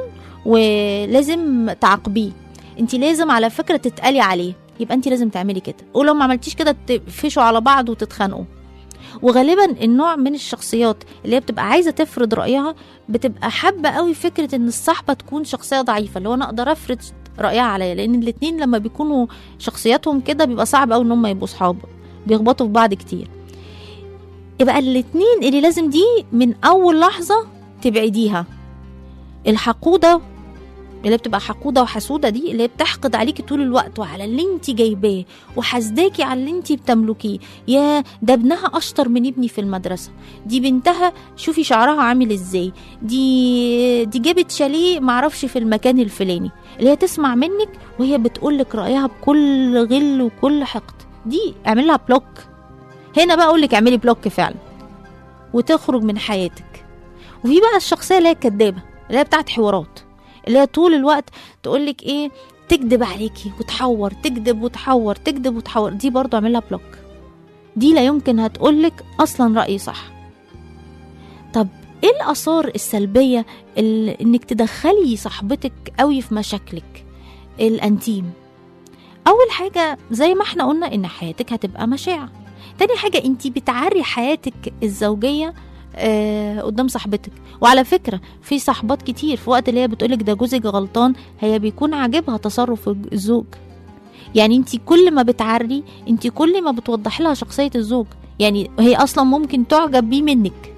ولازم تعاقبيه، انت لازم على فكره تتقالي عليه، يبقى انت لازم تعملي كده، ولو ما عملتيش كده تفشوا على بعض وتتخانقوا. وغالبا النوع من الشخصيات اللي هي بتبقى عايزه تفرض رايها بتبقى حابه قوي فكره ان الصاحبه تكون شخصيه ضعيفه، اللي هو انا اقدر افرض رايها عليا، لان الاثنين لما بيكونوا شخصياتهم كده بيبقى صعب قوي ان هم يبقوا صحاب، بيخبطوا في بعض كتير. يبقى الاثنين اللي لازم دي من اول لحظه تبعديها. الحقوده اللي بتبقى حقوده وحسوده دي اللي بتحقد عليكي طول الوقت وعلى اللي انت جايباه وحاسداكي على اللي انت بتملكيه، يا ده ابنها اشطر من ابني في المدرسه، دي بنتها شوفي شعرها عامل ازاي، دي دي جابت شاليه معرفش في المكان الفلاني، اللي هي تسمع منك وهي بتقولك رايها بكل غل وكل حقد، دي اعملها بلوك. هنا بقى اقولك اعملي بلوك فعلا وتخرج من حياتك. وفي بقى الشخصيه اللي هي الكدابه اللي هي بتاعت حوارات، اللي هي طول الوقت تقولك ايه تكذب عليكي وتحور، تكذب وتحور، تكذب وتحور، دي برضو اعملها بلوك، دي لا يمكن هتقولك اصلا رأي صح. طب ايه الاثار السلبيه اللي انك تدخلي صاحبتك قوي في مشاكلك الانتيم؟ اول حاجه زي ما احنا قلنا ان حياتك هتبقى مشاعر، تاني حاجه انتي بتعري حياتك الزوجيه آه قدام صاحبتك. وعلى فكرة في صاحبات كتير في وقت اللي هي بتقولك ده جوزك غلطان هي بيكون عاجبها تصرف الزوج، يعني انتي كل ما بتعري انتي كل ما بتوضح لها شخصية الزوج، يعني هي اصلا ممكن تعجب بيه منك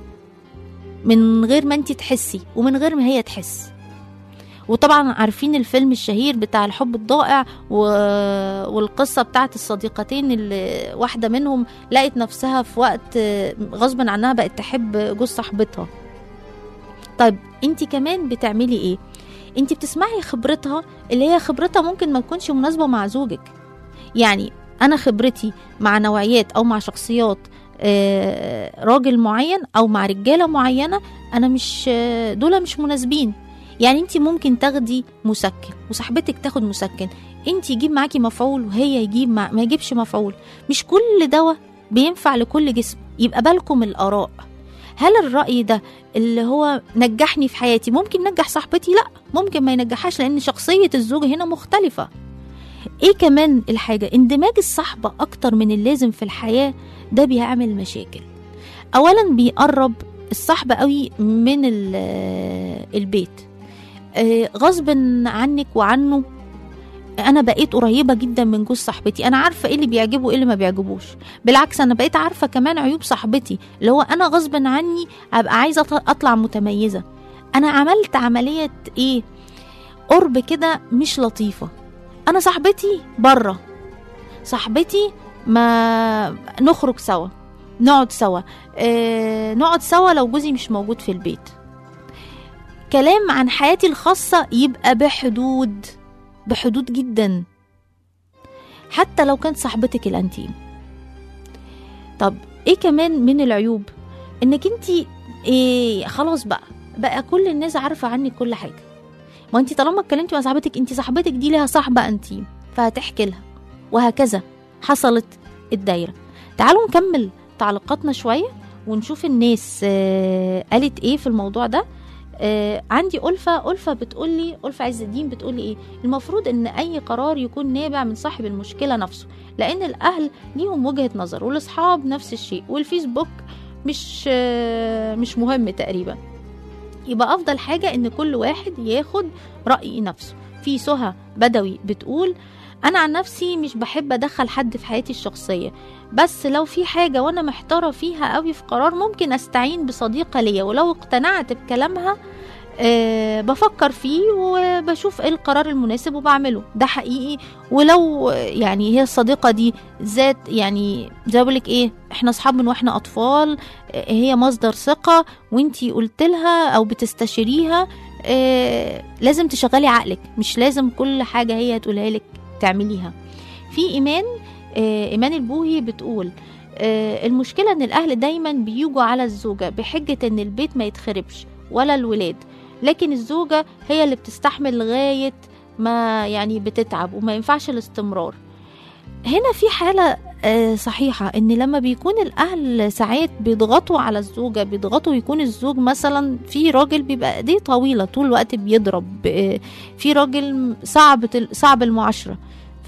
من غير ما انتي تحسي ومن غير ما هي تحس. وطبعا عارفين الفيلم الشهير بتاع الحب الضائع و... والقصة بتاعت الصديقتين اللي واحدة منهم لقت نفسها في وقت غصبا عنها بقت تحب جوز صاحبتها. طيب انتي كمان بتعملي ايه؟ انتي بتسمعي خبرتها اللي هي خبرتها ممكن ما تكونش مناسبة مع زوجك، يعني انا خبرتي مع نوعيات او مع شخصيات آه راجل معين او مع رجالة معينة، انا مش آه دول مش مناسبين. يعني انت ممكن تاخدي مسكن وصاحبتك تاخد مسكن، انت يجيب معاكي مفعول وهي يجيب مع... ما يجيبش مفعول. مش كل دواء بينفع لكل جسم. يبقى بالكم الآراء. هل الرأي ده اللي هو نجحني في حياتي ممكن نجح صاحبتي؟ لا، ممكن ما ينجحهاش، لأن شخصية الزوج هنا مختلفة. ايه كمان الحاجة، اندماج الصحبة اكتر من اللازم في الحياة ده بيعمل مشاكل. اولا بيقرب الصحبة قوي من البيت، غصب عنك وعنه. انا بقيت قريبه جدا من جوز صاحبتي، انا عارفه ايه اللي بيعجبه وايه اللي ما بيعجبوش. بالعكس انا بقيت عارفه كمان عيوب صاحبتي، اللي هو انا غصب عني ابقى عايزه اطلع متميزه. انا عملت عمليه ايه، قرب كده مش لطيفه. انا صاحبتي بره، صاحبتي ما نخرج سوا، نقعد سوا، اه نقعد سوا لو جوزي مش موجود في البيت. كلام عن حياتي الخاصه يبقى بحدود، بحدود جدا، حتى لو كانت صاحبتك الانتيم. طب ايه كمان من العيوب، انك انتي إيه خلاص بقى بقى كل الناس عارفه عنك كل حاجه. ما انتي طالما اتكلمتي مع صاحبتك، انتي صاحبتك دي لها صاحبه انتيم فهتحكي لها، وهكذا حصلت الدايره. تعالوا نكمل تعليقاتنا شويه ونشوف الناس آه قالت ايه في الموضوع ده. آه عندي ألفة ألفة بتقولي، ألفة عز الدين بتقولي ايه، المفروض ان اي قرار يكون نابع من صاحب المشكلة نفسه، لان الاهل ليهم وجهة نظر والاصحاب نفس الشيء، والفيسبوك مش آه مش مهم تقريبا. يبقى افضل حاجة ان كل واحد ياخد رأي نفسه. في سهى بدوي بتقول انا عن نفسي مش بحب ادخل حد في حياتي الشخصية، بس لو في حاجة وانا محتارة فيها قوي في قرار ممكن استعين بصديقة ليا، ولو اقتنعت بكلامها أه بفكر فيه وبشوف ايه القرار المناسب وبعمله. ده حقيقي. ولو يعني هي الصديقة دي ذات يعني زي بقولك ايه، احنا اصحاب من واحنا اطفال، هي مصدر ثقة وانتي قلت لها او بتستشيريها، أه لازم تشغلي عقلك، مش لازم كل حاجة هي تقولها لك تعمليها. في ايمان آه ايمان البوهي بتقول آه المشكلة ان الاهل دايما بيجوا على الزوجة بحجة ان البيت ما يتخربش ولا الولاد، لكن الزوجة هي اللي بتستحمل لغاية ما يعني بتتعب وما ينفعش الاستمرار. هنا في حالة آه صحيحة، ان لما بيكون الاهل ساعات بيضغطوا على الزوجة، بيضغطوا يكون الزوج مثلا في راجل بيبقى ايديه طويلة طول الوقت بيضرب، آه في راجل صعب صعب المعاشرة،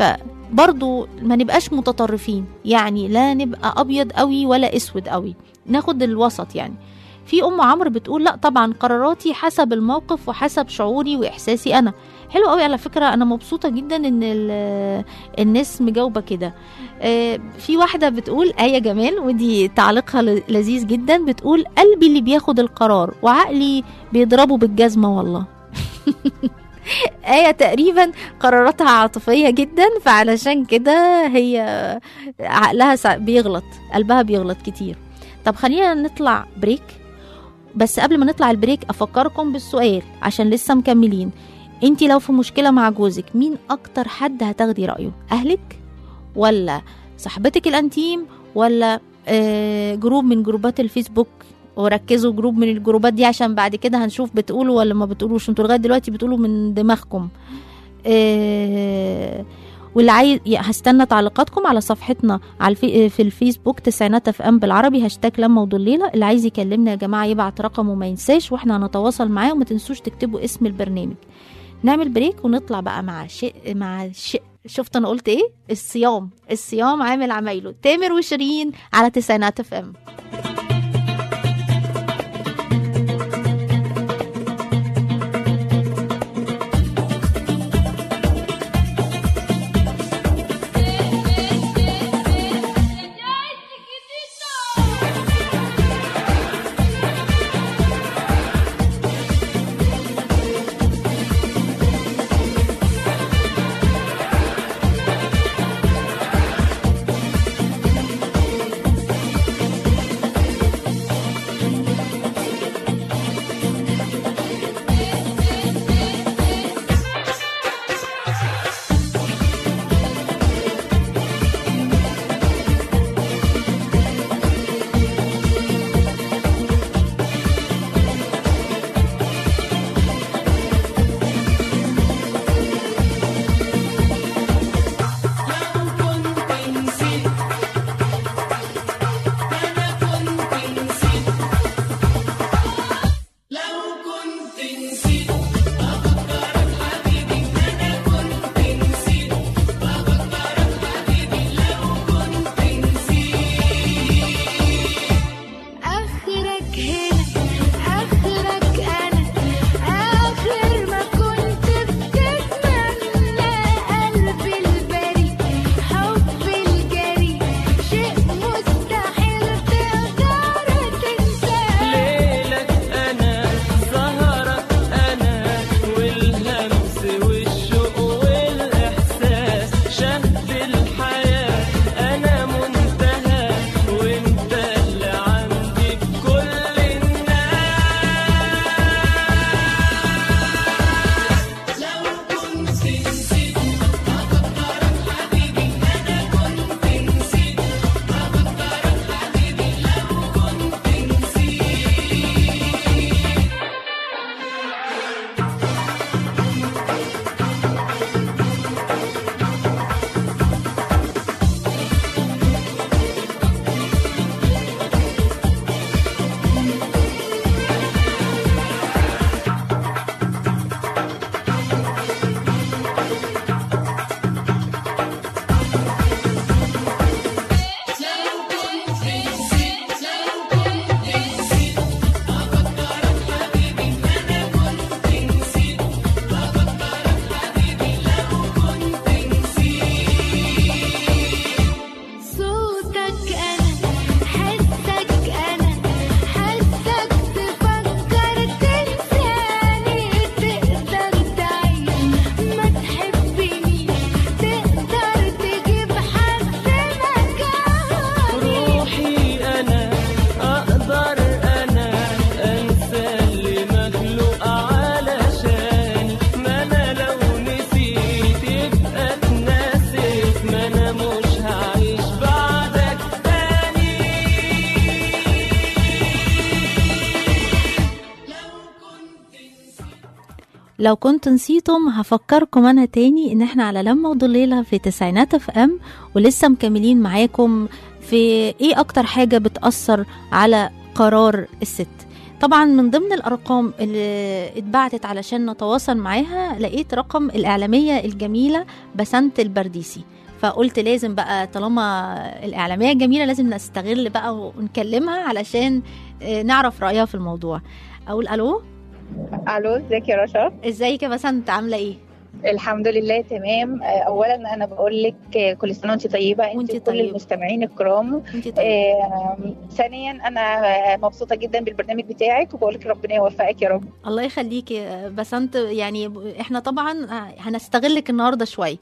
فبرضو ما نبقاش متطرفين، يعني لا نبقى ابيض قوي ولا اسود قوي، ناخد الوسط. يعني في ام عمرو بتقول لا طبعا قراراتي حسب الموقف وحسب شعوري واحساسي انا. حلو قوي على فكرة، انا مبسوطة جدا ان الناس مجاوبة كده. في واحدة بتقول آية جمال، ودي تعليقها لذيذ جدا، بتقول قلبي اللي بياخد القرار وعقلي بيضربه بالجزمة والله. آية تقريبا قراراتها عاطفية جدا، فعلشان كده هي عقلها بيغلط، قلبها بيغلط كتير. طب خلينا نطلع بريك، بس قبل ما نطلع البريك أفكركم بالسؤال عشان لسه مكملين. انتي لو في مشكلة مع جوزك مين أكتر حد هتاخدي رأيه، أهلك ولا صاحبتك الانتيم ولا آه جروب من جروبات الفيسبوك؟ وركزوا جروب من الجروبات دي عشان بعد كده هنشوف بتقولوا ولا ما بتقولوش. انتوا لغايه دلوقتي بتقولوا من دماغكم. اه واللي عايز هستنى تعليقاتكم على صفحتنا على الفي... في الفيسبوك تسعينات اف ام بالعربي هاشتاج لما وضليله. اللي عايز يكلمنا يا جماعه يبعت رقمه وما ينساش، واحنا هنتواصل معاه، وما تنسوش تكتبوا اسم البرنامج. نعمل بريك ونطلع بقى مع شيء مع شيء شفت انا قلت ايه، الصيام الصيام عامل عمايله، تامر وشيرين على تسعينات اف ام. صوتك هنا اخرك انا اخر ما كنت بتتمنى قلبي البريء حبي الجريء شيء مستحيل تقدر تنساه ليلك أنا سهرك أنا والهمس والشوق والإحساس شهد الحياة أنا منتهى وانت اللي عندي بكل الناس لو كنت نسيت هفكرك حبيبي أنا كنت نسيت هفكرك حبيبي لو كنت نسيت صوتك انا حسك انا حسك تفكر تنساني تقدر تعيش ما تحبنيش تقدر تجيب حد مكاني روحي أنا أقدر أنا أنسى اللي مخلوق علشاني ما أنا لو نسيت يبقى اتنسيت ما أنا مش هعيش بعدك تاني لو كنت نسيتم هفكركم انا تاني ان احنا على لما وضليلة في تسعينات اف ام، ولسه مكملين معاكم في ايه اكتر حاجة بتأثر على قرار الست. طبعا من ضمن الارقام اللي اتبعتت علشان نتواصل معاها لقيت رقم الاعلامية الجميلة بسنت البرديسي، فقلت لازم بقى طالما الاعلامية جميلة لازم نستغل بقى ونكلمها علشان آه، نعرف رأيها في الموضوع. اقول الو، الو، ازيك يا رشا؟ ازيك يا بسنت، عاملة ايه؟ الحمد لله تمام. آه، اولا انا بقول لك آه، كل سنه وانت طيبه، انت وانت وكل طيبة. المستمعين الكرام. انت طيب. آه، ثانيا انا آه، مبسوطه جدا بالبرنامج بتاعك وبقول لك ربنا يوفقك يا رب. الله يخليكي يا بسنت، يعني احنا طبعا هنستغلك النهارده شويه،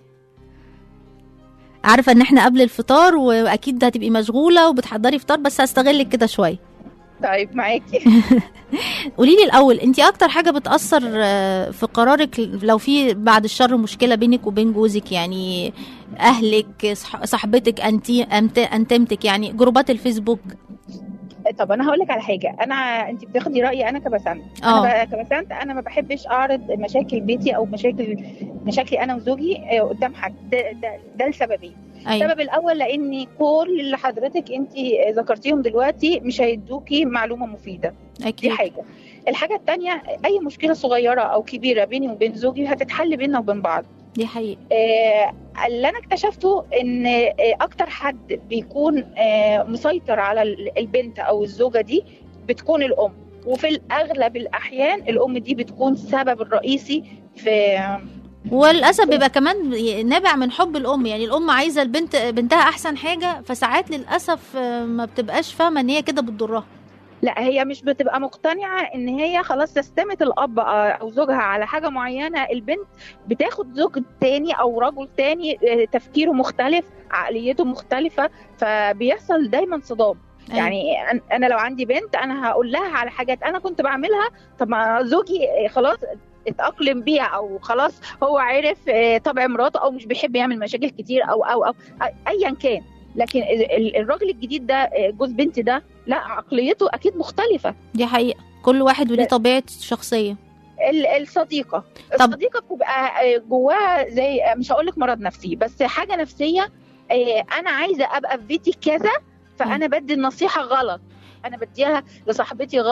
عارفه ان احنا قبل الفطار واكيد هتبقي مشغوله وبتحضري فطار، بس هستغلك كده شويه. طيب معاكي. قولي لي الاول، انت اكتر حاجه بتاثر آه، في قرارك لو في بعد الشر مشكله بينك وبين جوزك، يعني اهلك، صح- صاحبتك، انتي أنت- انتمتك، يعني جروبات الفيسبوك؟ طب انا هقول لك على حاجه، انا انت بتاخدي رايي انا كبسنت. اه. انا ب- كبسنت انا ما بحبش اعرض مشاكل بيتي او مشاكل مشاكلي انا وزوجي آه، قدام حد. ده, ده, ده لسببين. ايوه. السبب الاول لان كل اللي حضرتك انت ذكرتيهم دلوقتي مش هيدوكي معلومه مفيده. دي اكيد. حاجه. الحاجه الثانيه، اي مشكله صغيره او كبيره بيني وبين زوجي هتتحل بيننا وبين بعض. دي حقيقه. آه، اللي انا اكتشفته ان آه، اكتر حد بيكون آه، مسيطر على ال- البنت او الزوجه دي بتكون الام، وفي الاغلب الاحيان الام دي بتكون السبب الرئيسي في وللاسف بيبقى كمان نابع من حب الام، يعني الام عايزه البنت بنتها احسن حاجه، فساعات للاسف آه، ما بتبقاش فاهمه ان هي كده بتضرها. لا، هي مش بتبقى مقتنعه ان هي خلاص سستمت الاب او زوجها على حاجه معينه. البنت بتاخد زوج تاني او رجل تاني آه، تفكيره مختلف، عقليته مختلفه، فبيحصل دايما صدام. أيوة. يعني أن- انا لو عندي بنت انا هقول لها على حاجات انا كنت بعملها، طب ما زوجي آه، خلاص اتأقلم بيها او خلاص هو عرف آه، طبع مراته او مش بيحب يعمل مشاكل كتير او او او أ- ايا كان. لكن ال- ال- الراجل الجديد ده آه، جوز بنتي ده لا، عقليته اكيد مختلفه. دي حقيقه، كل واحد وليه لا. طبيعه شخصيه. ال- الصديقه طب- الصديقه بتبقى آه، جواها زي آه، مش هقول لك مرض نفسي، بس حاجه نفسيه. آه، انا عايزه ابقى في بيتي كذا، فانا بدي النصيحه غلط، انا بديها لصاحبتي غلط،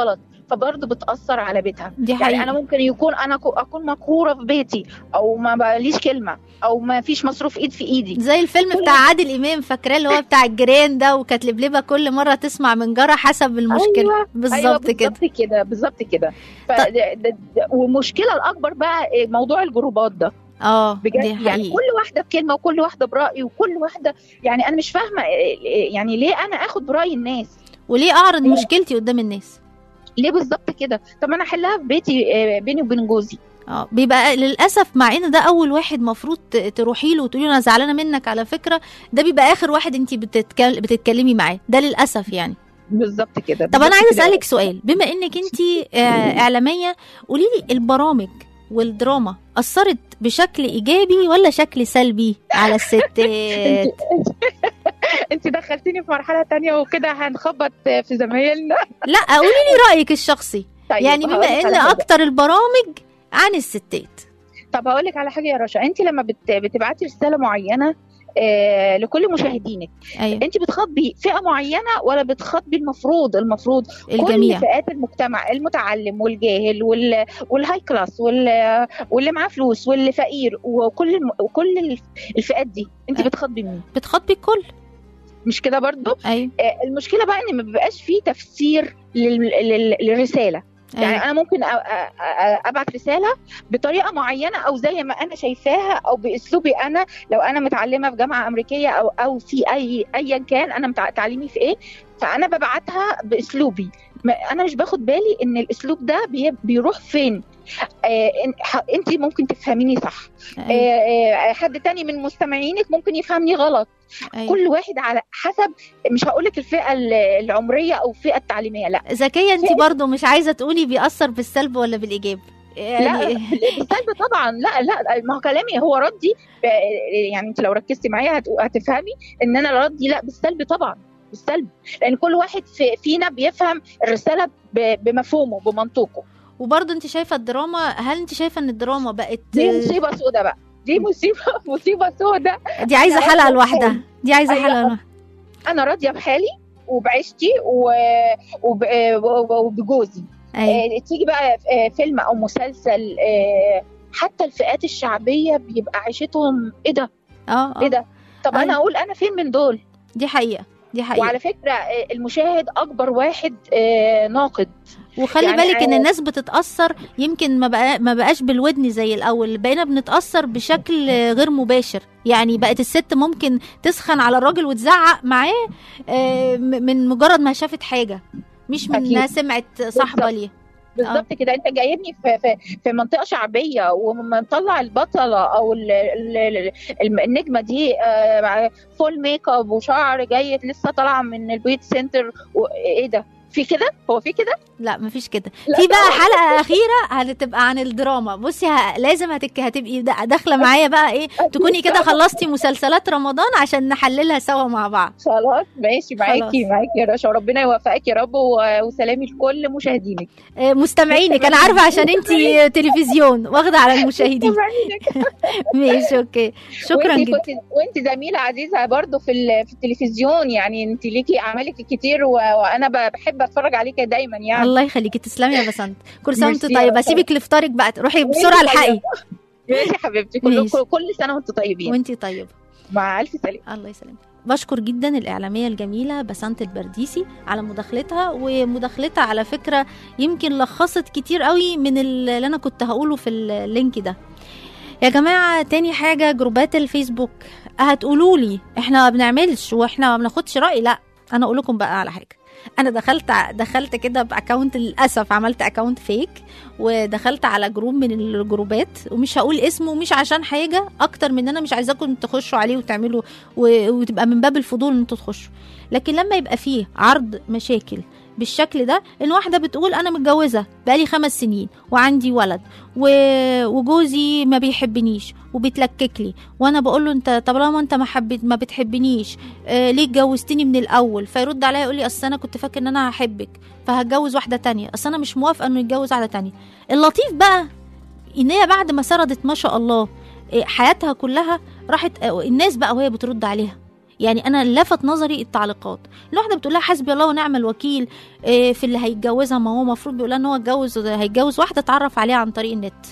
فبرضه بتاثر على بيتها. دي يعني حقيقة. انا ممكن يكون انا كو- اكون مقهوره في بيتي، او ما بقاليش كلمه، او ما فيش مصروف ايد في ايدي. زي الفيلم كل- بتاع عادل امام، فاكراه اللي هو بتاع الجيران ده، وكانت لبلبه كل مره تسمع من جارها حسب المشكله. أيوة. بالظبط أيوة كده. بالظبط كده بالظبط كده. ف... د- د- د- والمشكله الاكبر بقى موضوع الجروبات ده اه بجد. دي يعني حقيقي. كل واحده بكلمه، وكل واحده براي، وكل واحده يعني انا مش فاهمه يعني ليه انا اخد براي الناس؟ وليه اعرض أيوة. مشكلتي قدام الناس؟ ليه بالظبط كده؟ طب انا احلها في بيتي آه، بيني وبين جوزي. اه بيبقى للاسف، مع ان ده اول واحد مفروض ت- تروحي له وتقولي له انا زعلانه منك على فكره، ده بيبقى اخر واحد انت بتتكل... بتتكلمي معاه، ده للاسف يعني. بالظبط كده. طب انا بالظبط عايزه كده. اسالك سؤال، بما انك انت اعلاميه، قولي لي البرامج والدراما اثرت بشكل ايجابي ولا شكل سلبي على الستات؟ انت انت دخلتيني في مرحله تانية وكده هنخبط في زمايلنا. لا قولي لي رايك الشخصي. طيب يعني بما هقولك ان على حاجة. اكتر البرامج عن الستات. طب هقول لك على حاجه يا رشا، انت لما بت... بتبعتي رساله معينه آه لكل مشاهدينك، ايوه انت بتخاطبي فئه معينه ولا بتخاطبي المفروض المفروض الجميع. كل فئات المجتمع، المتعلم والجاهل وال... والهاي كلاس وال... واللي معاه فلوس واللي فقير، وكل الم... وكل الف- الفئات دي انت بتخاطبي مين؟ بتخاطبي الكل. مش كده برضو؟ ايوه آه المشكله بقى ان ما بيبقاش فيه تفسير لل... لل... للرساله. يعني أيوة. انا ممكن أ- أ- أ- ابعت رساله بطريقه معينه، او زي ما انا شايفاها، او باسلوبي انا. لو انا متعلمه في جامعه امريكيه، او او في اي ايا كان انا متع- تعليمي في ايه، فانا ببعتها باسلوبي. ما- انا مش باخد بالي ان الاسلوب ده بي- بيروح فين. آه انت ممكن تفهميني صح، أيوة. آه آه حد تاني من مستمعينك ممكن يفهمني غلط. أيوة. كل واحد على حسب، مش هقولك الفئه العمريه او الفئه التعليميه، لا. ذكيه انت برضو مش عايزه تقولي بيأثر بالسلب ولا بالايجاب؟ لا يعني بالسلب طبعا. لا لا ما هو كلامي هو ردي، يعني انت لو ركزتي معايا هت- هتفهمي ان انا ردي لا بالسلب طبعا، بالسلب. لان كل واحد في فينا بيفهم الرساله ب- بمفهومه بمنطوقه. وبرضو انت شايفه الدراما، هل انت شايفه ان الدراما بقت دي مصيبه سودة بقى، دي مصيبه مصيبه سودة. دي عايزه أنا حلقه راضية لوحدها، بحالي. دي عايزه أيوة. حلقه لوحدها. انا راضيه بحالي وبعيشتي و... وب... وبجوزي. ايوه آه، تيجي بقى آه، فيلم او مسلسل، آه، حتى الفئات الشعبيه بيبقى عيشتهم ايه ده اه ايه اه ده. طب أيوة. انا اقول انا فين من دول؟ دي حقيقه دي حقيقه. وعلى فكره آه، المشاهد اكبر واحد آه، ناقد. وخلي يعني بالك ان أنا- الناس بتتاثر، يمكن ما بقى ما بقاش بالودن زي الاول، بقينا بنتاثر بشكل غير مباشر. يعني بقت الست ممكن تسخن على الراجل وتزعق معاه آه، م- من مجرد ما شافت حاجه، مش من أكيد. انها سمعت صاحبه بالظبط. ليه. بالظبط كده. انت جايبني في في في منطقه شعبيه، ومطلع البطله او ال- ال- ال- ال- النجمه دي آه، فول ميك اب وشعر جاي لسه طالعه من البيت سنتر، وايه ده؟ في كده؟ هو في كده؟ لا مفيش كده. لا في بقى طبعاً. حلقه اخيره هتبقى عن الدراما. بصي ه... لازم هتك... هتبقي دا- داخله معايا بقى ايه، تكوني كده خلصتي مسلسلات رمضان عشان نحللها سوا مع بعض. خلاص ماشي، معاكي خلاص. معاكي يا رشا، وربنا يوفقك يا رب، و- وسلامي لكل مشاهدينك. آه، مستمعينك انا عارفه عشان انتي تلفزيون واخده على المشاهدين. ماشي اوكي، شكرا وانتي جدا. كنت وانت زميله عزيزه برضو في ال- في التلفزيون، يعني انت ليكي اعمالك كتير، و... وانا ب- بحب اتفرج عليكي دايما يعني. الله يخليكي، تسلمي يا بسنت. كل سنه وانت ميرسي يا طيبه. رب. سيبك لفطارك بقى، روحي وانتي بسرعه الحقي. طيبة. ماشي يا حبيبتي، كل ماشي. كل سنه وانتم طيبين. وانتي طيبه. مع الف سلامه. الله يسلمك. بشكر جدا الإعلامية الجميلة بسنت البرديسي على مداخلتها، ومداخلتها على فكرة يمكن لخصت كتير قوي من اللي أنا كنت هقوله في اللينك ده. يا جماعة تاني حاجة، جروبات الفيسبوك هتقولوا لي احنا ما بنعملش واحنا ما بناخدش رأي. لا انا اقول لكم بقى على حاجة. انا دخلت دخلت كده باكونت، للاسف عملت اكونت فيك ودخلت على جروب من الجروبات، ومش هقول اسمه، ومش عشان حاجه اكتر من ان انا مش عايزاكم تخشوا عليه وتعملوا و- وتبقى من باب الفضول ان انتوا تخشوا. لكن لما يبقى فيه عرض مشاكل بالشكل ده، ان واحده بتقول انا متجوزه بقالي خمس سنين وعندي ولد و... وجوزي ما بيحبنيش وبيتلكك لي، وانا بقول له انت طالما انت ما حبيت ما بتحبنيش آه ليه اتجوزتني من الاول؟ فيرد عليا يقول لي اصل انا كنت فاكر ان انا هحبك فهتجوز واحده تانية، اصل انا مش موافقه انه يتجوز واحده تانية. اللطيف بقى ان هي بعد ما سردت ما شاء الله آه، حياتها كلها راحت، آه، الناس بقى وهي بترد عليها يعني انا لفت نظري التعليقات. الواحده بتقول لها حسبي الله ونعم الوكيل في اللي هيتجوزها، ما هو المفروض بيقول لها ان هو اتجوز هيتجوز واحده اتعرف عليها عن طريق النت،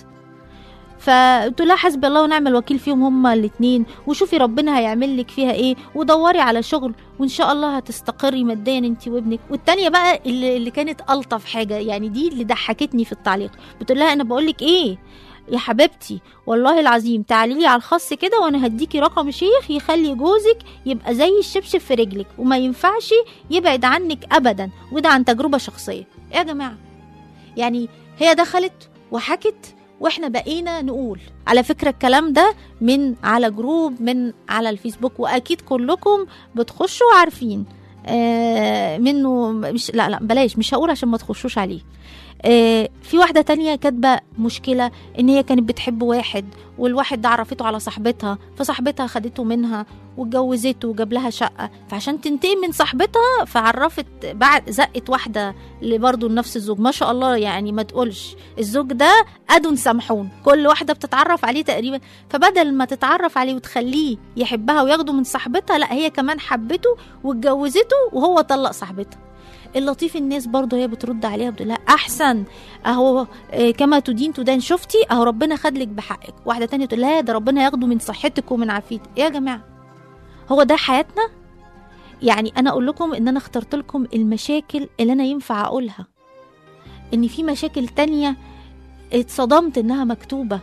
فقلت لها حسبي الله ونعم الوكيل فيهم هما الاثنين، وشوفي ربنا هيعمل لك فيها ايه، ودوري على شغل وان شاء الله هتستقري ماديا انت وابنك. والتانيه بقى اللي, اللي كانت الطف حاجه، يعني دي اللي ضحكتني في التعليق، بتقول لها انا بقول لك ايه يا حبيبتي والله العظيم تعالي لي على الخاص كده وانا هديكي رقم شيخ يخلي جوزك يبقى زي الشبشب في رجلك وما ينفعش يبعد عنك ابدا، وده عن تجربه شخصيه. يا جماعه يعني هي دخلت وحكت واحنا بقينا نقول. على فكرة الكلام ده من على جروب من على الفيسبوك، واكيد كلكم بتخشوا وعارفين آه منه. مش لا لا بلاش، مش هقول عشان ما تخشوش عليه. آه في واحدة تانية كاتبة مشكلة ان هي كانت بتحب واحد، والواحد ده عرفته على صاحبتها، فصاحبتها خدته منها واتجوزته وجاب لها شقة، فعشان تنتقم من صاحبتها فعرفت بعد زقت واحدة اللي برضو نفس الزوج. ما شاء الله يعني ما تقولش الزوج ده أدون سمحون، كل واحدة بتتعرف عليه تقريبا، فبدل ما تتعرف عليه وتخليه يحبها وياخده من صاحبتها، لا هي كمان حبته واتجوزته وهو طلق صاحبتها. اللطيف الناس برضو هي بترد عليها بتقول لها احسن اهو كما تدين تدان، شفتي اهو ربنا خدلك بحقك. واحده تانية تقول لها ده ربنا ياخده من صحتك ومن عافيتك. يا جماعه هو ده حياتنا؟ يعني انا اقول لكم ان انا اخترت لكم المشاكل اللي انا ينفع اقولها، ان في مشاكل تانية اتصدمت انها مكتوبه،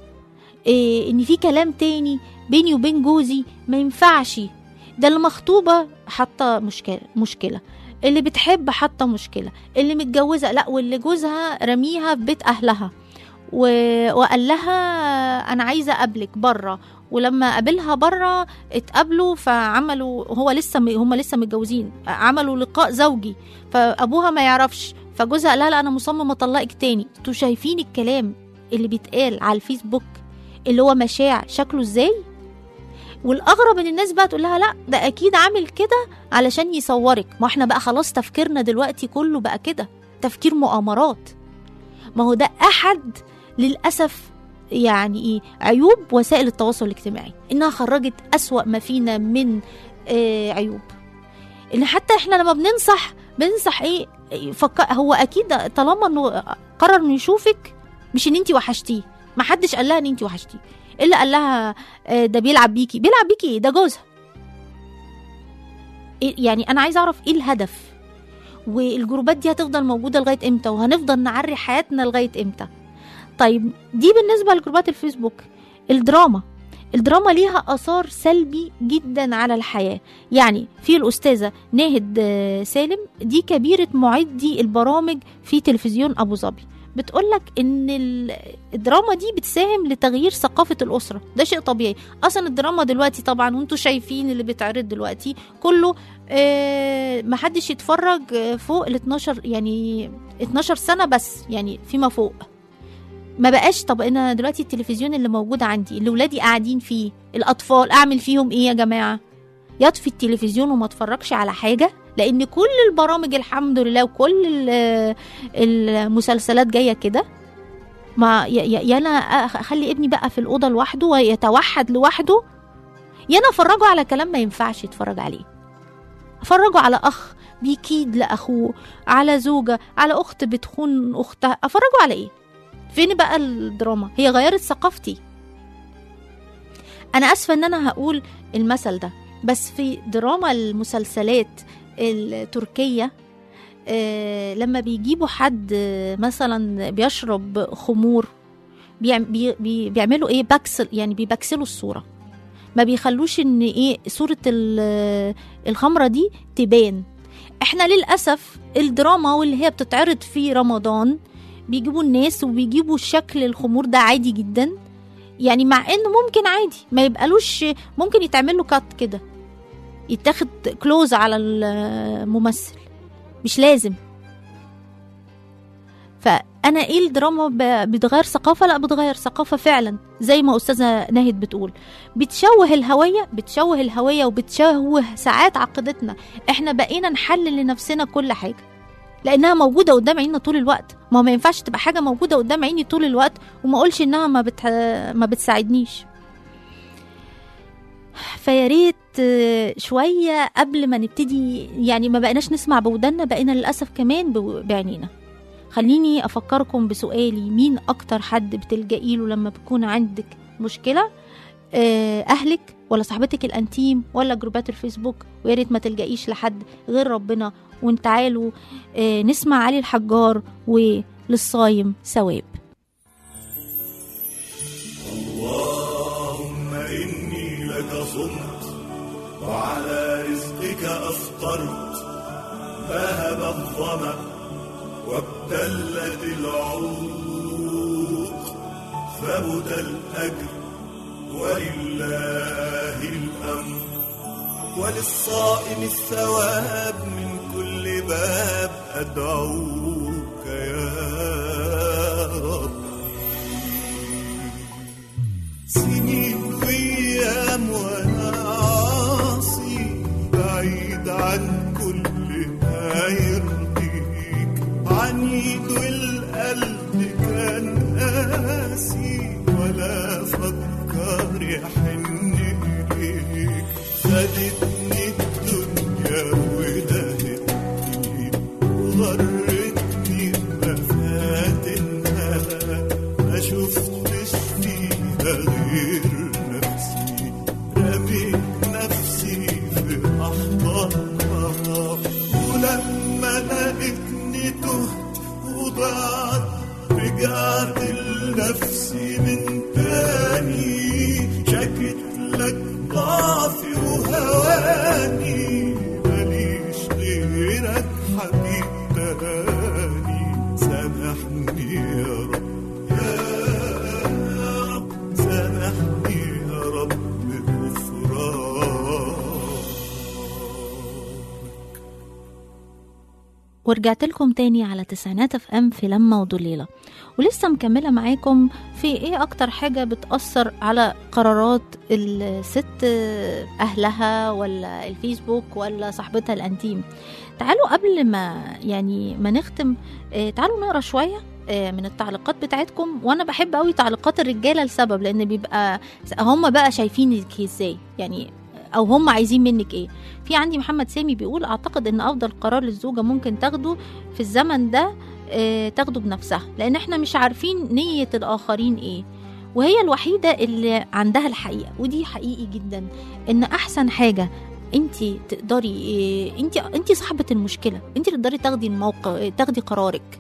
إيه ان في كلام تاني بيني وبين جوزي ما ينفعش، ده اللي مخطوبه حاطه مشكله مشكله اللي بتحب حتى مشكلة، اللي متجوزة لا، واللي جوزها رميها في بيت أهلها و... وقال لها أنا عايزة أقابلك برا، ولما قابلها برا اتقابلوا فعملوا هو لسه م... هم لسه متجوزين، عملوا لقاء زوجي فأبوها ما يعرفش، فجوزها قال لها لا أنا مصمم أطلقك تاني. انتوا شايفين الكلام اللي بيتقال على الفيسبوك اللي هو مشاع شكله ازاي؟ والاغرب ان الناس بقى تقول لها لا ده اكيد عامل كده علشان يصورك. ما احنا بقى خلاص تفكيرنا دلوقتي كله بقى كده، تفكير مؤامرات. ما هو ده احد للاسف يعني ايه عيوب وسائل التواصل الاجتماعي، انها خرجت اسوأ ما فينا من آه عيوب. ان حتى احنا لما بننصح بننصح ايه فك... هو اكيد طالما انه قرر انه يشوفك، مش ان انتي وحشتيه. ما حدش قال لها ان انتي وحشتيه، إلا قال لها ده بيلعب بيكي. بيلعب بيكي ايه؟ ده جوزها. يعني انا عايزه اعرف ايه الهدف، والجروبات دي هتفضل موجوده لغايه امتى، وهنفضل نعري حياتنا لغايه امتى؟ طيب دي بالنسبه لجروبات الفيسبوك. الدراما الدراما ليها اثار سلبي جدا على الحياه. يعني في الاستاذه ناهد سالم، دي كبيره معدي البرامج في تلفزيون ابو ظبي، بتقولك ان الدراما دي بتساهم لتغيير ثقافة الأسرة. ده شيء طبيعي اصلا. الدراما دلوقتي طبعا وانتوا شايفين اللي بيتعرض دلوقتي كله آه محدش يتفرج فوق ال اتناشر، يعني اتناشر سنة بس، يعني فيما فوق ما بقاش. طب انا دلوقتي التلفزيون اللي موجود عندي اللي ولادي قاعدين فيه، الاطفال، اعمل فيهم ايه يا جماعة؟ يطفي التلفزيون وما اتفرجش على حاجة؟ لان كل البرامج الحمد لله وكل المسلسلات جايه كده. ما يا انا اخلي ابني بقى في الاوضه لوحده ويتوحد لوحده، يا انا افرجه على كلام ما ينفعش يتفرج عليه، افرجه على اخ بيكيد لاخوه، على زوجه، على اخت بتخون اختها، افرجه على ايه؟ فين بقى الدراما؟ هي غيرت ثقافتي. انا اسفه ان انا هقول المثل ده، بس في دراما المسلسلات التركية آه لما بيجيبوا حد آه مثلا بيشرب خمور، بيعم بي بي بيعملوا ايه؟ بكسل، يعني بيبكسلوا الصورة، ما بيخلوش ان ايه صورة الخمرة دي تبان. احنا للأسف الدراما واللي هي بتتعرض في رمضان بيجيبوا الناس وبيجيبوا الشكل الخمور ده عادي جدا، يعني مع انه ممكن عادي ما يبقالوش، ممكن يتعمل له كات كده، يتاخد كلوز على الممثل، مش لازم. فأنا إيه الدراما بتغير ثقافة؟ لا بتغير ثقافة فعلا، زي ما أستاذة ناهد بتقول، بتشوه الهوية، بتشوه الهوية وبتشوه ساعات عقيدتنا. إحنا بقينا نحلل لنفسنا كل حاجة لأنها موجودة قدام عيننا طول الوقت. ما هو ما ينفعش تبقى حاجة موجودة قدام عيني طول الوقت وما أقولش إنها ما, بت... ما بتساعدنيش. فياريت آه، شوية قبل ما نبتدي، يعني ما بقيناش نسمع بودنا، بقينا للأسف كمان ب- بعينينا. خليني أفكركم بسؤالي: مين أكتر حد بتلجئي له لما بيكون عندك مشكلة؟ آه، أهلك ولا صاحبتك الأنتيم ولا جروبات الفيسبوك؟ ويا ريت ما تلجئيش لحد غير ربنا. وتعالوا آه، نسمع علي الحجار وللصايم ثواب. اللهم إني لك صمت وعلى رزقك أفطرت، ذهب الظمأ وابتلت العروق، ثبت الأجر ولله الأمر، وللصائم الثواب من كل باب أدعوك يا رب. سنين وأيام وأنا عاصي بعيد عن كل ما يرضيك، عنيد والقلب كان قاسي ولا فكر يحن إليك، خدتني الدنيا ودهتني وغرتني بمفاتنها، ما شفتش فيها غير نفسي، رميت نفسي في أحضانها، ولما لقيتني تهت وضعت رجعت لنفسي من تاني، شكت لك ضعفي وهواني، ماليش غيرك حبيب تاني، سامحني يا رب يا رب، سامحني يا رب بغفرانك. ورجعت لكم تاني على تسعينات اف ام في لما وضليلة، ولسه مكملة معاكم في ايه اكتر حاجة بتأثر على قرارات الست، اهلها ولا الفيسبوك ولا صاحبتها الانتيم. تعالوا قبل ما يعني ما نختم، اه تعالوا نقرا شوية اه من التعليقات بتاعتكم. وانا بحب قوي تعليقات الرجالة لسبب، لان بيبقى هم بقى شايفينك ازاي يعني، او هم عايزين منك ايه. في عندي محمد سامي بيقول: اعتقد ان افضل قرار للزوجة ممكن تاخده في الزمن ده اه تاخده بنفسها، لان احنا مش عارفين نية الاخرين ايه، وهي الوحيدة اللي عندها الحقيقة. ودي حقيقي جدا ان احسن حاجة انت تقدري إيه، انت انت صاحبة المشكلة، انت اللي تقدري تاخدي الموقع، تاخدي قرارك،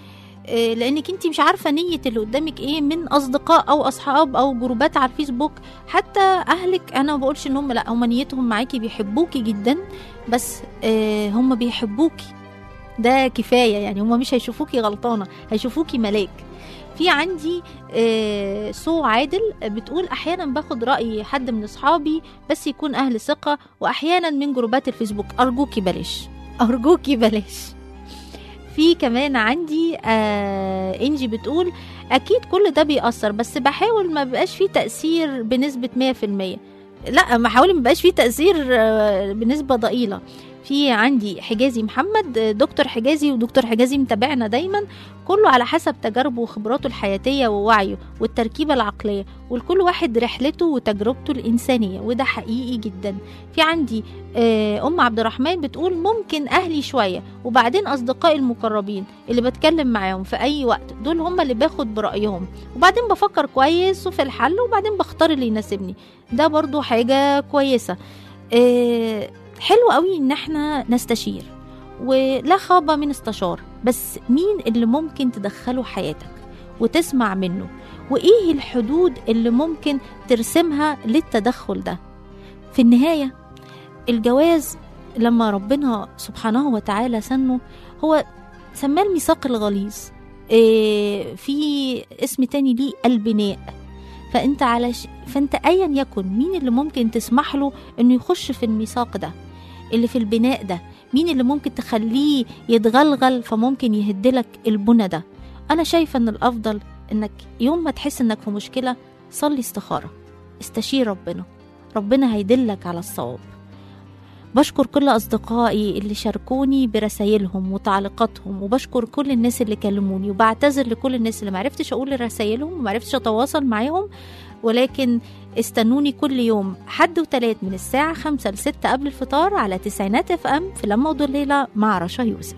لانك انت مش عارفه نيه اللي قدامك ايه من اصدقاء او اصحاب او جروبات على الفيسبوك. حتى اهلك انا ما بقولش ان هم لا، هم نيتهم معاكي بيحبوكي جدا، بس هم بيحبوكي ده كفايه يعني، هم مش هيشوفوكي غلطانه، هيشوفوكي ملاك. في عندي سو عادل بتقول: احيانا باخد راي حد من اصحابي بس يكون اهل ثقه، واحيانا من جروبات الفيسبوك. ارجوكي بلاش، ارجوكي بلاش. في كمان عندي آه انجي بتقول: اكيد كل ده بيأثر، بس بحاول ما بقاش فيه تأثير بنسبة مية في المية. لا، ما حاول ما بقاش فيه تأثير آه بنسبة ضئيلة. في عندي حجازي محمد، دكتور حجازي، ودكتور حجازي متابعنا دايما، كله على حسب تجاربه وخبراته الحياتية ووعيه والتركيبة العقلية، والكل واحد رحلته وتجربته الإنسانية، وده حقيقي جدا. في عندي أم عبد الرحمن بتقول: ممكن أهلي شوية، وبعدين أصدقائي المقربين اللي بتكلم معاهم في أي وقت، دول هم اللي باخد برأيهم، وبعدين بفكر كويس وفي الحل، وبعدين بختار اللي يناسبني. ده برضو حاجة كويسة. أه حلو قوي ان احنا نستشير، ولا خاب من استشار، بس مين اللي ممكن تدخله حياتك وتسمع منه، وايه الحدود اللي ممكن ترسمها للتدخل ده. في النهاية الجواز لما ربنا سبحانه وتعالى سنه، هو سماه الميثاق الغليظ، إيه في اسم تاني ليه البناء. فانت على ش... فانت ايا يكن مين اللي ممكن تسمح له انه يخش في الميثاق ده اللي في البناء ده، مين اللي ممكن تخليه يتغلغل فممكن يهدلك البنى ده. انا شايفه ان الافضل انك يوم ما تحس انك في مشكله صلي استخاره، استشير ربنا، ربنا هيدلك على الصواب. بشكر كل أصدقائي اللي شاركوني برسائلهم وتعليقاتهم، وبشكر كل الناس اللي كلموني، وبعتذر لكل الناس اللي معرفتش أقول رسائلهم ومعرفتش أتواصل معاهم، ولكن استنوني كل يوم حد وتلات من الساعة خمسة لستة قبل الفطار على تسعينات اف ام في لما وضليلة مع رشا يوسف.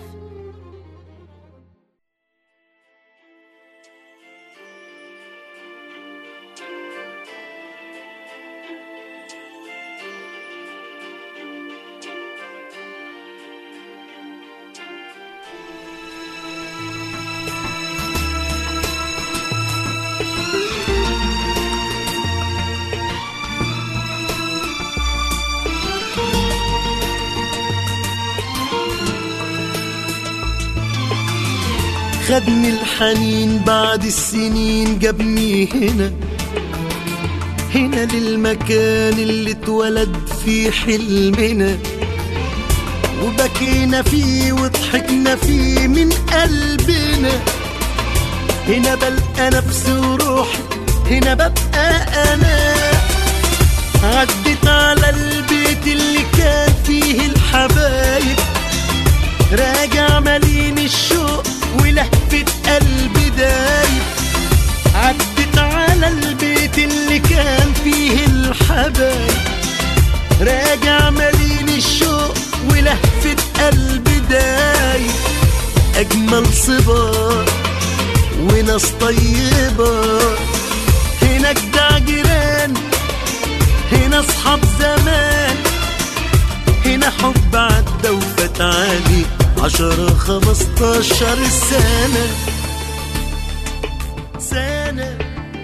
خدني الحنين بعد السنين جابني هنا هنا للمكان اللي اتولد فيه حلمنا، وبكينا فيه وضحكنا فيه من قلبنا. هنا بلقى نفسي وروحي، هنا ببقى أنا. عدت على البيت اللي كان فيه الحبايب، راجع مليان الشوق ولهفة قلبي دايب. عدت على البيت اللي كان فيه الحبايب، راجع مليان الشوق ولهفة قلبي دايب. أجمل صبار وناس طيبة، هنا جدع جيران، هنا أصحاب زمان. هنا حب عدى وفات عليه عشرة خمستاشر سنة سنة.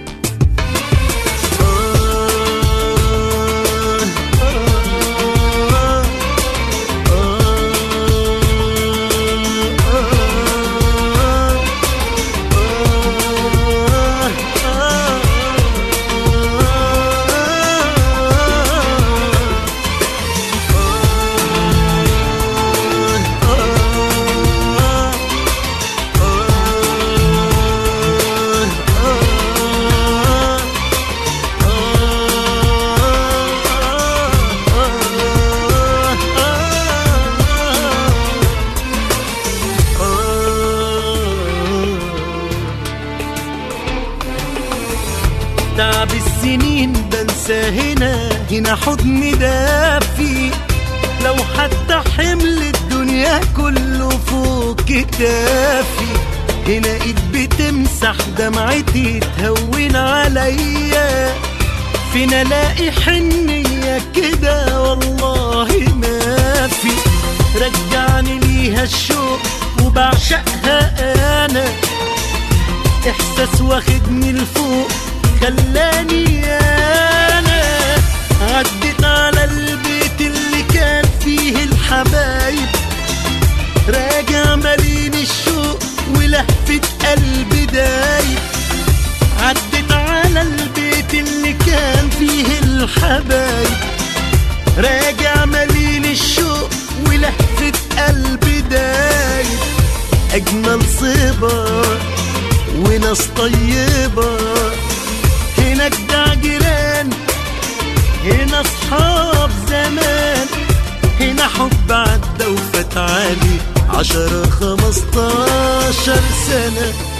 تعب السنين بنسى هنا، هنا حضني دافي. لو حتى حمل الدنيا كله فوق كتافي، هنا ايد بتمسح دمعتي تهون عليا. فين الاقي حنية كده والله ما في. رجعني ليها الشوق وبعشقها انا، احساس واخدني لفوق خلاني انا. عدت على البيت اللي كان فيه الحبايب، راجع مليان الشوق ولهفة قلبي دايب. عدت على البيت اللي كان فيه الحبايب، راجع مليان الشوق ولهفة قلبي دايب. أجمل صبار وناس طيبة، هنا جدع جيران، هنا أصحاب زمان. هنا حب عدى وفات عليه عشرة خمستاشر سنة.